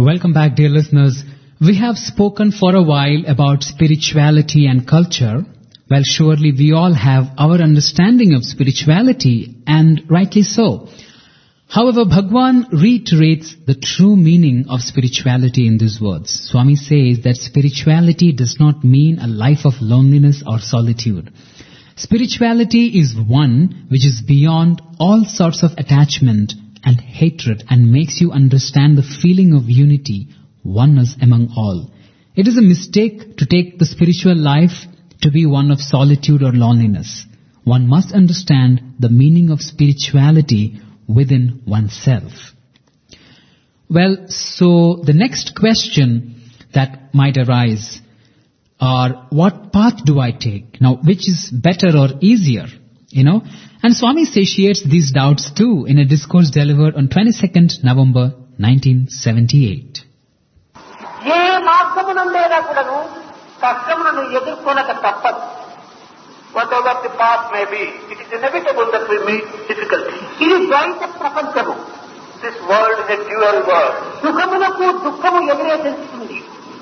Welcome back, dear listeners. We have spoken for a while about spirituality and culture. Well, surely we all have our understanding of spirituality, and rightly so. However, Bhagwan reiterates the true meaning of spirituality in these words. Swami says that spirituality does not mean a life of loneliness or solitude. Spirituality is one which is beyond all sorts of attachment and hatred and makes you understand the feeling of unity, oneness among all. It is a mistake to take the spiritual life to be one of solitude or loneliness. One must understand the meaning of spirituality within oneself. Well, so the next question that might arise are, what path do I take? Now, which is better or easier? And Swami satiates these doubts too in a discourse delivered on 22nd November 1978. ఏ మార్గమునందైనా కూడాను కష్టములను ఎదుర్కొనక తప్పదు. Whatever the path may be, it is inevitable that we meet difficulties. ఇది ద్వైత ప్రపంచము. This world is a dual world. సుఖములకు దుఃఖము ఎదురే తెలుస్తుంది.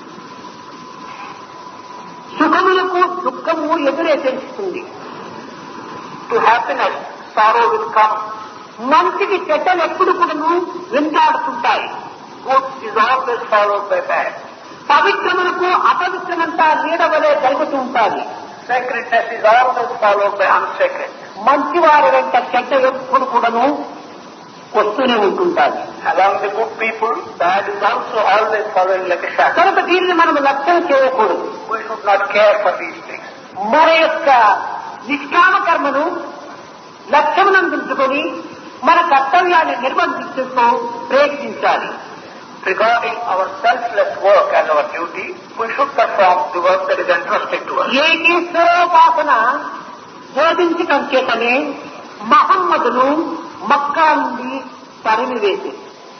సుఖములకు దుఃఖము ఎదురే తెలుస్తుంది. To happiness, sorrow will come. మనిషికి చెడ్డలు ఎప్పుడు కూడాను వెంటాడుతుంటాయి. Good is always followed by bad. పవిత్రములకు అపవిత్రమంతా నీడవలే జరుగుతూ ఉంటాయి. Sacredness is always followed by unsacred. మంచివారి వెంట చెడ్డ ఎప్పుడు కూడాను వస్తూనే ఉంటుంటారు. Along the good people, bad is also always following like a shadow. కనుక దీన్ని మనం లక్ష్యం చేయకూడదు. We should not care for these things. మన యొక్క నిష్కామ కర్మను లక్ష్యమునందించుకొని మన కర్తవ్యాన్ని నిర్వర్తించుతూ ప్రయత్నించాలి. Regarding our selfless work as our duty, we should perform the work that is entrusted to us. ఏకీశ్వరోపాసన బోధించటం చేతనే మహమ్మదును మక్కా నుండి తరిమివేసి.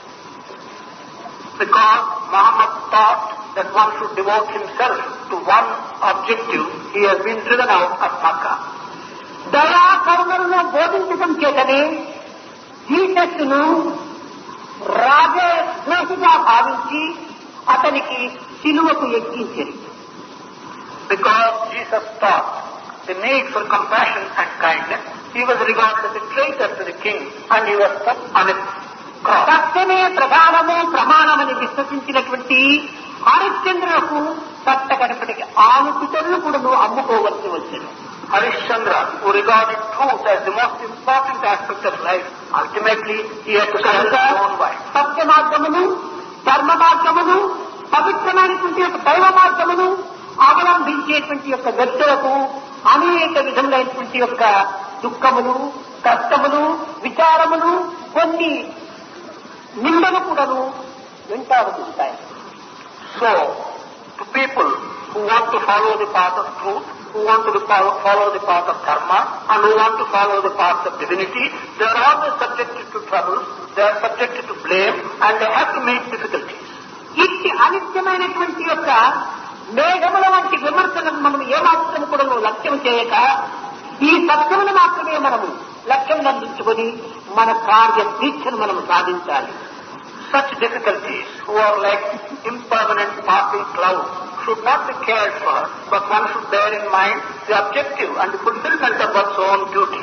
Because Muhammad taught that one should devote himself to one objective, he has been driven out of Makkah. దయా కరుణలను బోధించటం చేతనే జీసస్ను రాజే ద్వేషిగా భావించి అతనికి సిలువకు ఎక్కించింది. Because Jesus taught the need for compassion and kindness, he was regarded as a traitor to the king and he was put on a cross. సత్యమే ప్రధానము ప్రమాణమని విశ్వసించినటువంటి హరిశ్చంద్రులకు కట్టకడపటికి 6 పితరులు కూడా అమ్ముకోవలసి వచ్చింది. Harishchandra, who regarded truth as the most important aspect of life, ultimately he had to sell his own wife. సత్య మార్గమును, ధర్మ మార్గమును, పవిత్రమైనటువంటి యొక్క దైవ మార్గమును అవలంబించేటువంటి యొక్క వ్యక్తులకు అనేక విధములైనటువంటి యొక్క దుఃఖములు, కష్టములు, విచారములు, కొన్ని నిందలు కూడాను వెంటాడుతుంటాయి. So, to people who want to follow the path of truth, who want to follow the path of dharma, and who want to follow the path of divinity, they are always subjected to troubles, they are subjected to blame, and they have to meet difficulties. ఇట్టి అనిత్యమైనటువంటి యొక్క మేఘముల వంటి విమర్శలను మనం ఏమాత్రం కూడా లక్ష్యం చేయక ఈ సత్యమును మాత్రమే మనము లక్ష్యం అందించుకొని మన కార్య దీక్షను మనం సాధించాలి. Such difficulties, who are like impermanent passing clouds, should not be cared for, but one should bear in mind the objective and the fulfillment of one's own duty.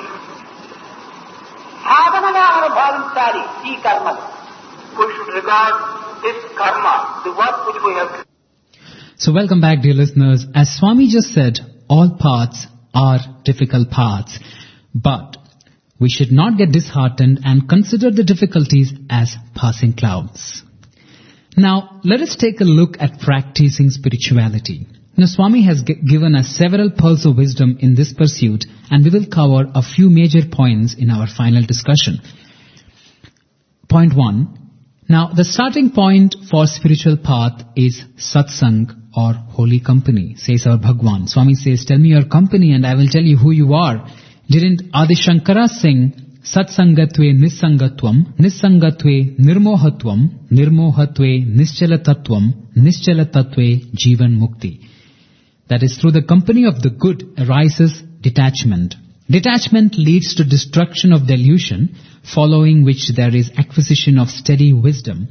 సాధనగా మనం భావించాలి ఈ కర్మను. We should regard this karma, the work which we have to. So welcome back, dear listeners. As Swami just said, all paths are difficult paths, but we should not get disheartened and consider the difficulties as passing clouds. Now, let us take a look at practicing spirituality. Now, Swami has given us several pearls of wisdom in this pursuit, and we will cover a few major points in our final discussion. Point 1. Now, the starting point for spiritual path is satsang or holy company, says our Bhagwan. Swami says, tell me your company and I will tell you who you are. Didn't Adi Shankara sing, Satsangatve Nissangatvam, Nissangatve Nirmohatvam, Nirmohatve Nischalatatvam, Nischalatatve Jivan Mukti. That is, through the company of the good arises detachment. Detachment leads to destruction of delusion, following which there is acquisition of steady wisdom.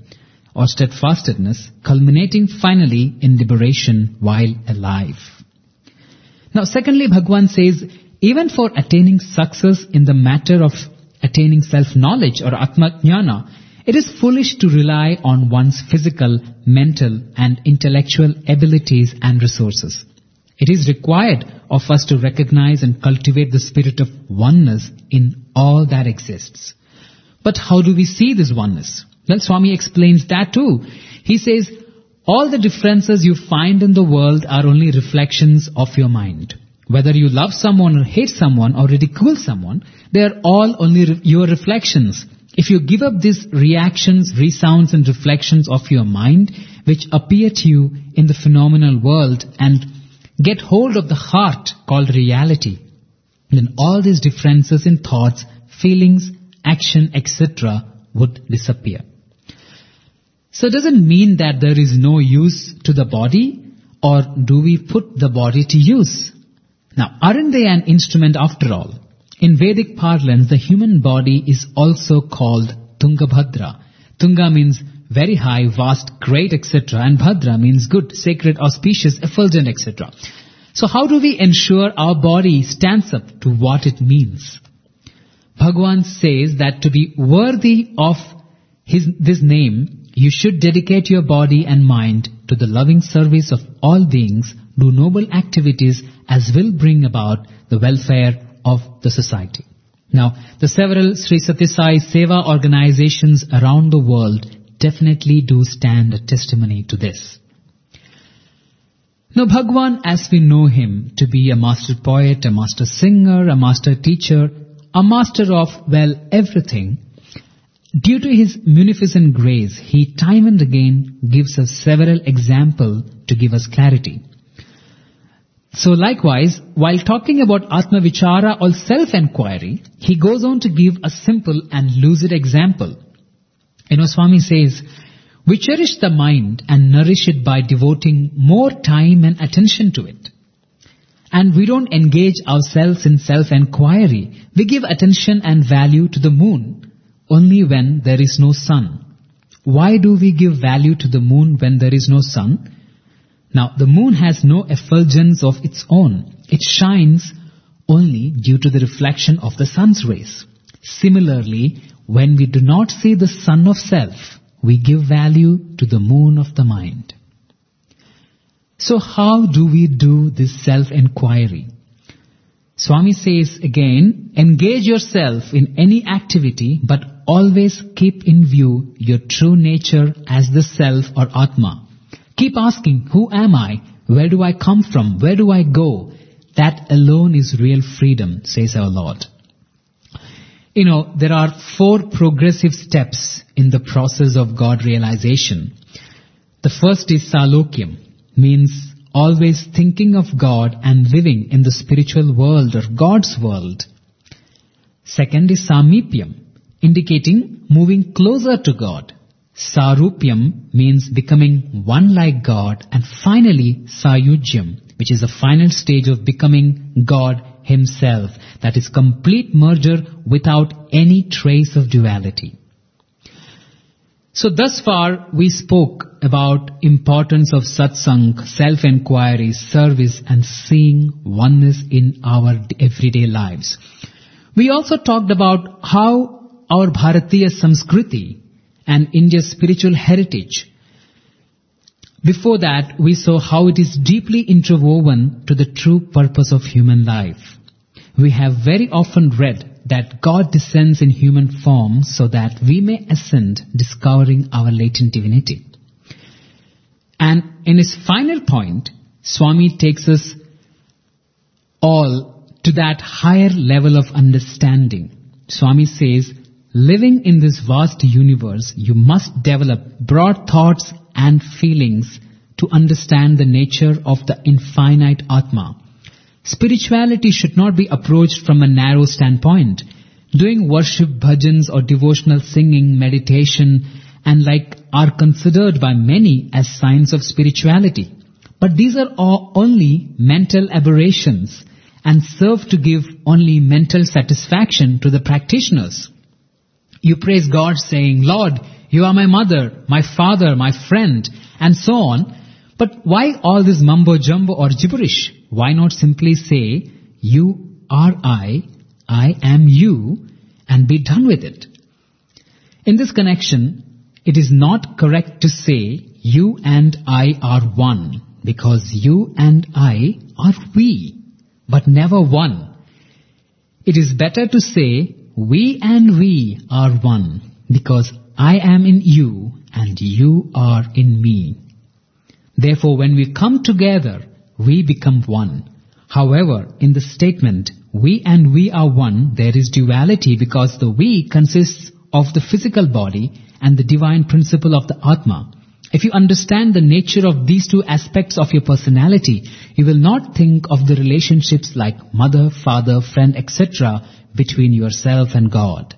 or steadfastness, culminating finally in liberation while alive. Now, secondly, Bhagwan says, even for attaining success in the matter of attaining self-knowledge or Atma-jnana, it is foolish to rely on one's physical, mental and intellectual abilities and resources. It is required of us to recognize and cultivate the spirit of oneness in all that exists. But how do we see this oneness? Well, Swami explains that too. He says, all the differences you find in the world are only reflections of your mind. Whether you love someone or hate someone or ridicule someone, they are all only your reflections. If you give up these reactions, resounds and reflections of your mind, which appear to you in the phenomenal world, and get hold of the heart called reality, then all these differences in thoughts, feelings, action, etc. would disappear. So it doesn't mean that there is no use to the body, or do we put the body to use? Now, aren't they an instrument after all? In Vedic parlance, the human body is also called Tungabhadra. Tunga means very high, vast, great, etc. And Bhadra means good, sacred, auspicious, effulgent, etc. So how do we ensure our body stands up to what it means? Bhagwan says that to be worthy of this name, you should dedicate your body and mind to the loving service of all beings, do noble activities as will bring about the welfare of the society. Now, the several Sri Sathya Sai Seva organizations around the world definitely do stand a testimony to this. Now, Bhagwan, as we know him to be a master poet, a master singer, a master teacher, a master of, well, everything, due to his munificent grace, he time and again gives us several examples to give us clarity. So likewise, while talking about Atma Vichara or self-enquiry, he goes on to give a simple and lucid example. Swami says, we cherish the mind and nourish it by devoting more time and attention to it. And we don't engage ourselves in self-enquiry. We give attention and value to the moon only when there is no sun. Why do we give value to the moon when there is no sun? Now, the moon has no effulgence of its own. It shines only due to the reflection of the sun's rays. Similarly, when we do not see the sun of self, we give value to the moon of the mind. So how do we do this self-enquiry? Swami says again, engage yourself in any activity, but always keep in view your true nature as the self or Atma. Keep asking, who am I? Where do I come from? Where do I go? That alone is real freedom, says our Lord. There are 4 progressive steps in the process of God realization. The first is Salokyam, means always thinking of God and living in the spiritual world or God's world. Second is Samipyam, indicating moving closer to God. Sarupyam means becoming one like God. And finally, Sayujyam, which is the final stage of becoming God himself. That is complete merger without any trace of duality. So thus far we spoke about importance of satsang, self-enquiry, service and seeing oneness in our everyday lives. We also talked about how our Bharatiya Samskriti and India's spiritual heritage. Before that, we saw how it is deeply interwoven to the true purpose of human life. We have very often read that God descends in human form so that we may ascend, discovering our latent divinity. And in his final point, Swami takes us all to that higher level of understanding. Swami says, living in this vast universe, you must develop broad thoughts and feelings to understand the nature of the infinite Atma. Spirituality should not be approached from a narrow standpoint. Doing worship, bhajans or devotional singing, meditation and are considered by many as signs of spirituality. But these are all only mental aberrations and serve to give only mental satisfaction to the practitioners. You praise God saying, Lord, you are my mother, my father, my friend, and so on. But why all this mumbo-jumbo or gibberish? Why not simply say, you are I am you, and be done with it? In this connection, it is not correct to say, you and I are one, because you and I are we, but never one. It is better to say, we and we are one, because I am in you and you are in me. Therefore, when we come together, we become one. However, in the statement, we and we are one, there is duality because the we consists of the physical body and the divine principle of the Atma. If you understand the nature of these two aspects of your personality, you will not think of the relationships like mother, father, friend, etc. between yourself and God.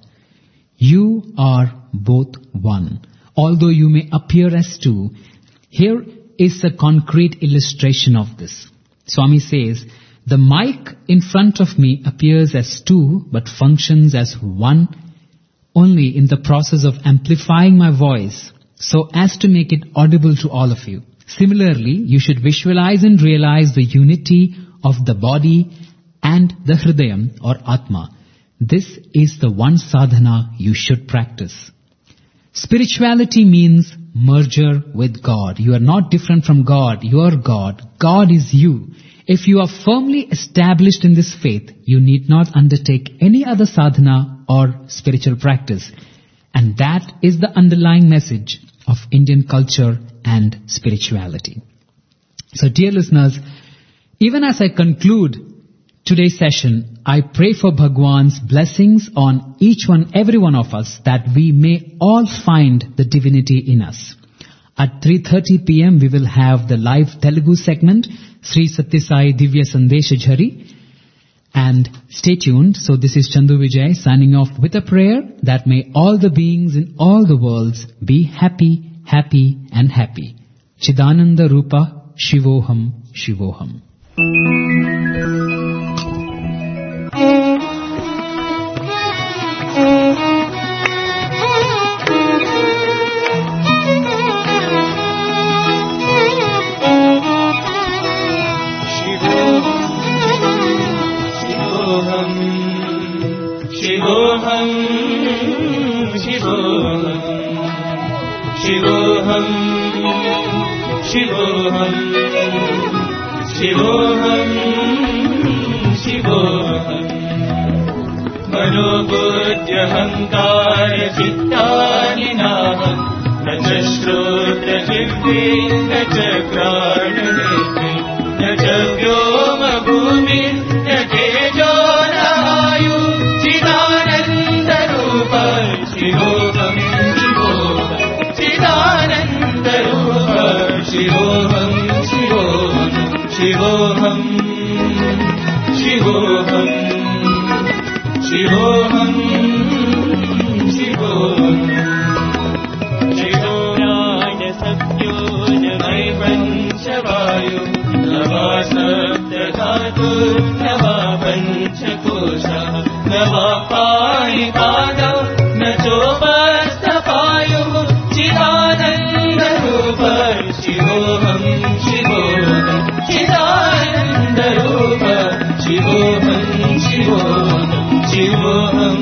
You are both one. Although you may appear as two, here is a concrete illustration of this. Swami says, the mic in front of me appears as two but functions as one only in the process of amplifying my voice so as to make it audible to all of you. Similarly, you should visualize and realize the unity of the body and the Hridayam or Atma. This is the one sadhana you should practice. Spirituality means merger with God. You are not different from God. You are God. God is you. If you are firmly established in this faith, you need not undertake any other sadhana or spiritual practice. And that is the underlying message of Indian culture and spirituality. So dear listeners, even as I conclude today's session, I pray for Bhagwan's blessings on every one of us, that we may all find the divinity in us. At 3:30 p.m. we will have the live Telugu segment, Sri Sathya Sai Divya Sandesha Jhari. And stay tuned. So this is Chandu Vijay signing off with a prayer that may all the beings in all the worlds be happy, happy and happy. Chidananda Rupa Shivoham Shivoham. शिवोऽहं शिवोऽहं शिवोऽहं शिवोऽहं मनोबुद्ध्यहङ्कार चित्तानि नाहं न च श्रोत्रजिह्वे न च घ्राणनेत्रे न च व्योमभूमिर्न तेजो न वायु चिदानन्दरूप शिवोऽहं शिवोऽहं शिवोऽहं शिवोऽहं शिवोऽहं शिवोऽहं शिवोऽहं शिवोऽनायसत्यो न वै पञ्चवायु न वा सप्तधातु न वा पञ्चकोशः न वा पाणिपादौ न चोपस्थपायुः चिदानन्दरूप शिवोऽहं शिवोऽहं चिदानन्दरूप शिवोऽहं शिवोऽहं शिवोऽहं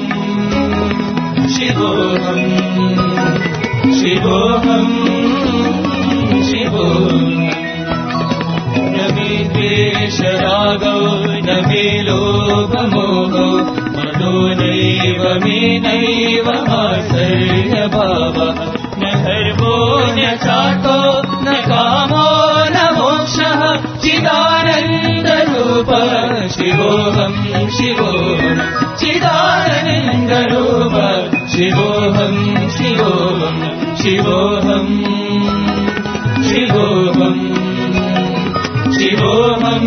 शिवोऽहं शिवोऽहं शिवोऽहं न मे द्वेषरागौ न मे लोभमोहो मनो नैव मे नैव आश्चर्यभावः न गर्वो न चातो न कामो न मोक्षः चिदानन्दरूप शिवोऽहं शिवोऽहं चिदानन्दरूप शिवोऽहं शिवोऽहं शिवोऽहं शिवोऽहं शिवोऽहं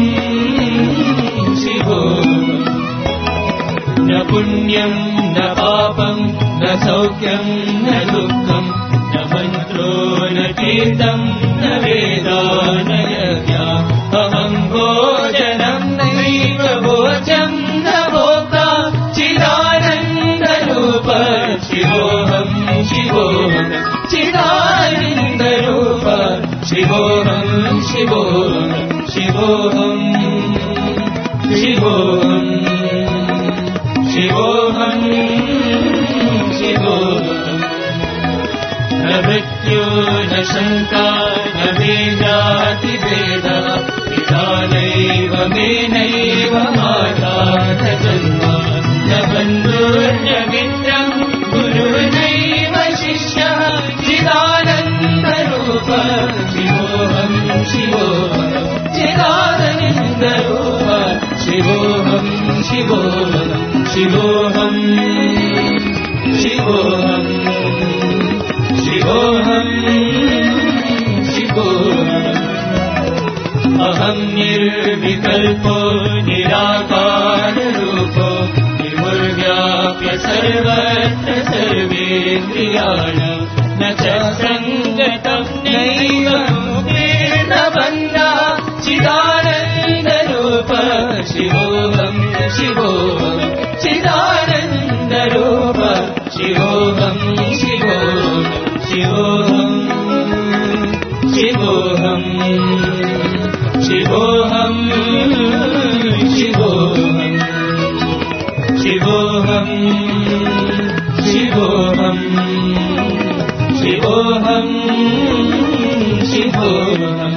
शिवोऽहं न पुण्यं न पापं न सौख्यं न दुःखं न मन्त्रो न कीर्तं न वेदा न यज्ञा अहं भोजनं नैव भोजं न भोक्ता चिदानन्दरूप शिवोऽहं शिवोऽहं शिवोऽहं शिवोऽहं शिवोऽहं शिवोऽहं न मृत्यो न शङ्का न वेदाति वेदा पितानैव मेनैव माता न जन्म न बन्धुर्न मित्रं गुरुर्नैव शिष्यः चिदानन्दरूप शिवोऽहं शिवोऽहं चिदानन्दरूप शिवोऽहं शिवोऽहं शिवोऽहं शिवोऽहं शिवोऽहं शिवोऽहम् अहं निर्विकल्पो निराकाररूपो विमुर्व्याप्य सर्वत्र सर्वेन्द्रियाणां न च सङ्गतं नैव मुक्तिर्न बन्धः चिदानन्दरूप शिवोऽहं शिवोऽहं चिदानन्दरूप शिवोऽहं शिवोऽहं शिवोऽहं शिवोऽहं शिवोऽहं शिवोऽहं शिवोऽहं शिवोऽहं शिवोऽहं शिवोऽहम्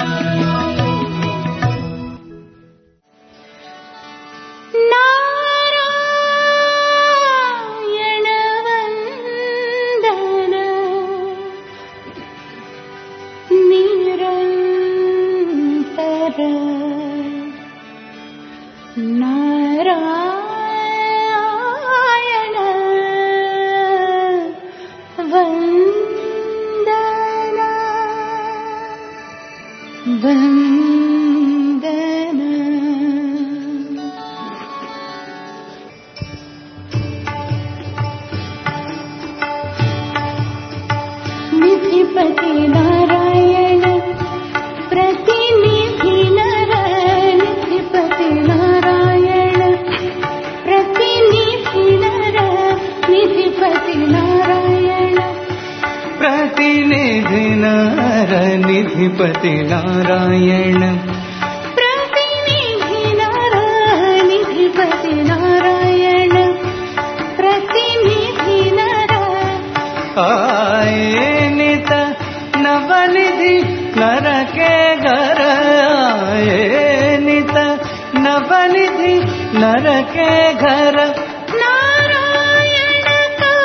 निधिपति नारायण प्रतिनिधि नारायण निधिपति नारायण प्रतिनिधि नारायण आए नित नवनिधि नर के घर आए नित नवनिधि नर के घर नारायण का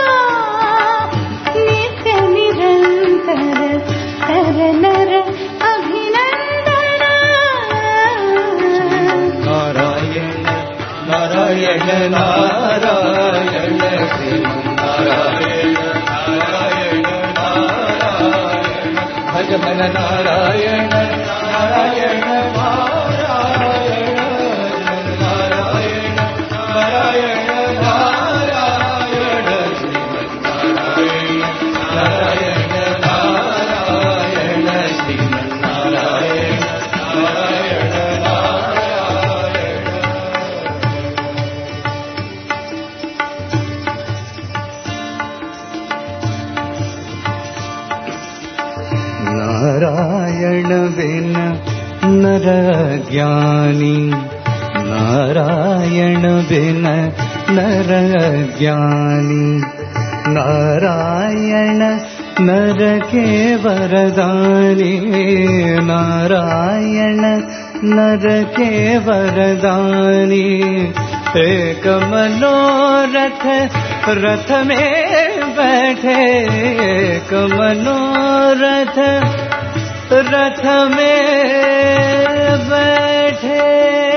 नित्य निरंतर नर नर अभिनंदन नारायण नारायण नारायण नारायण नारायण नारायण भजमन नारायण नारायण नारायण नारायण नारायण नारायण नारायण नारायण बिन नर ज्ञानी नारायण बिन नर ज्ञानी नारायण नर के वरदानी नारायण नर के वरदानी एक मनोरथ रथ में बैठे एक मनोरथ रथ में बैठे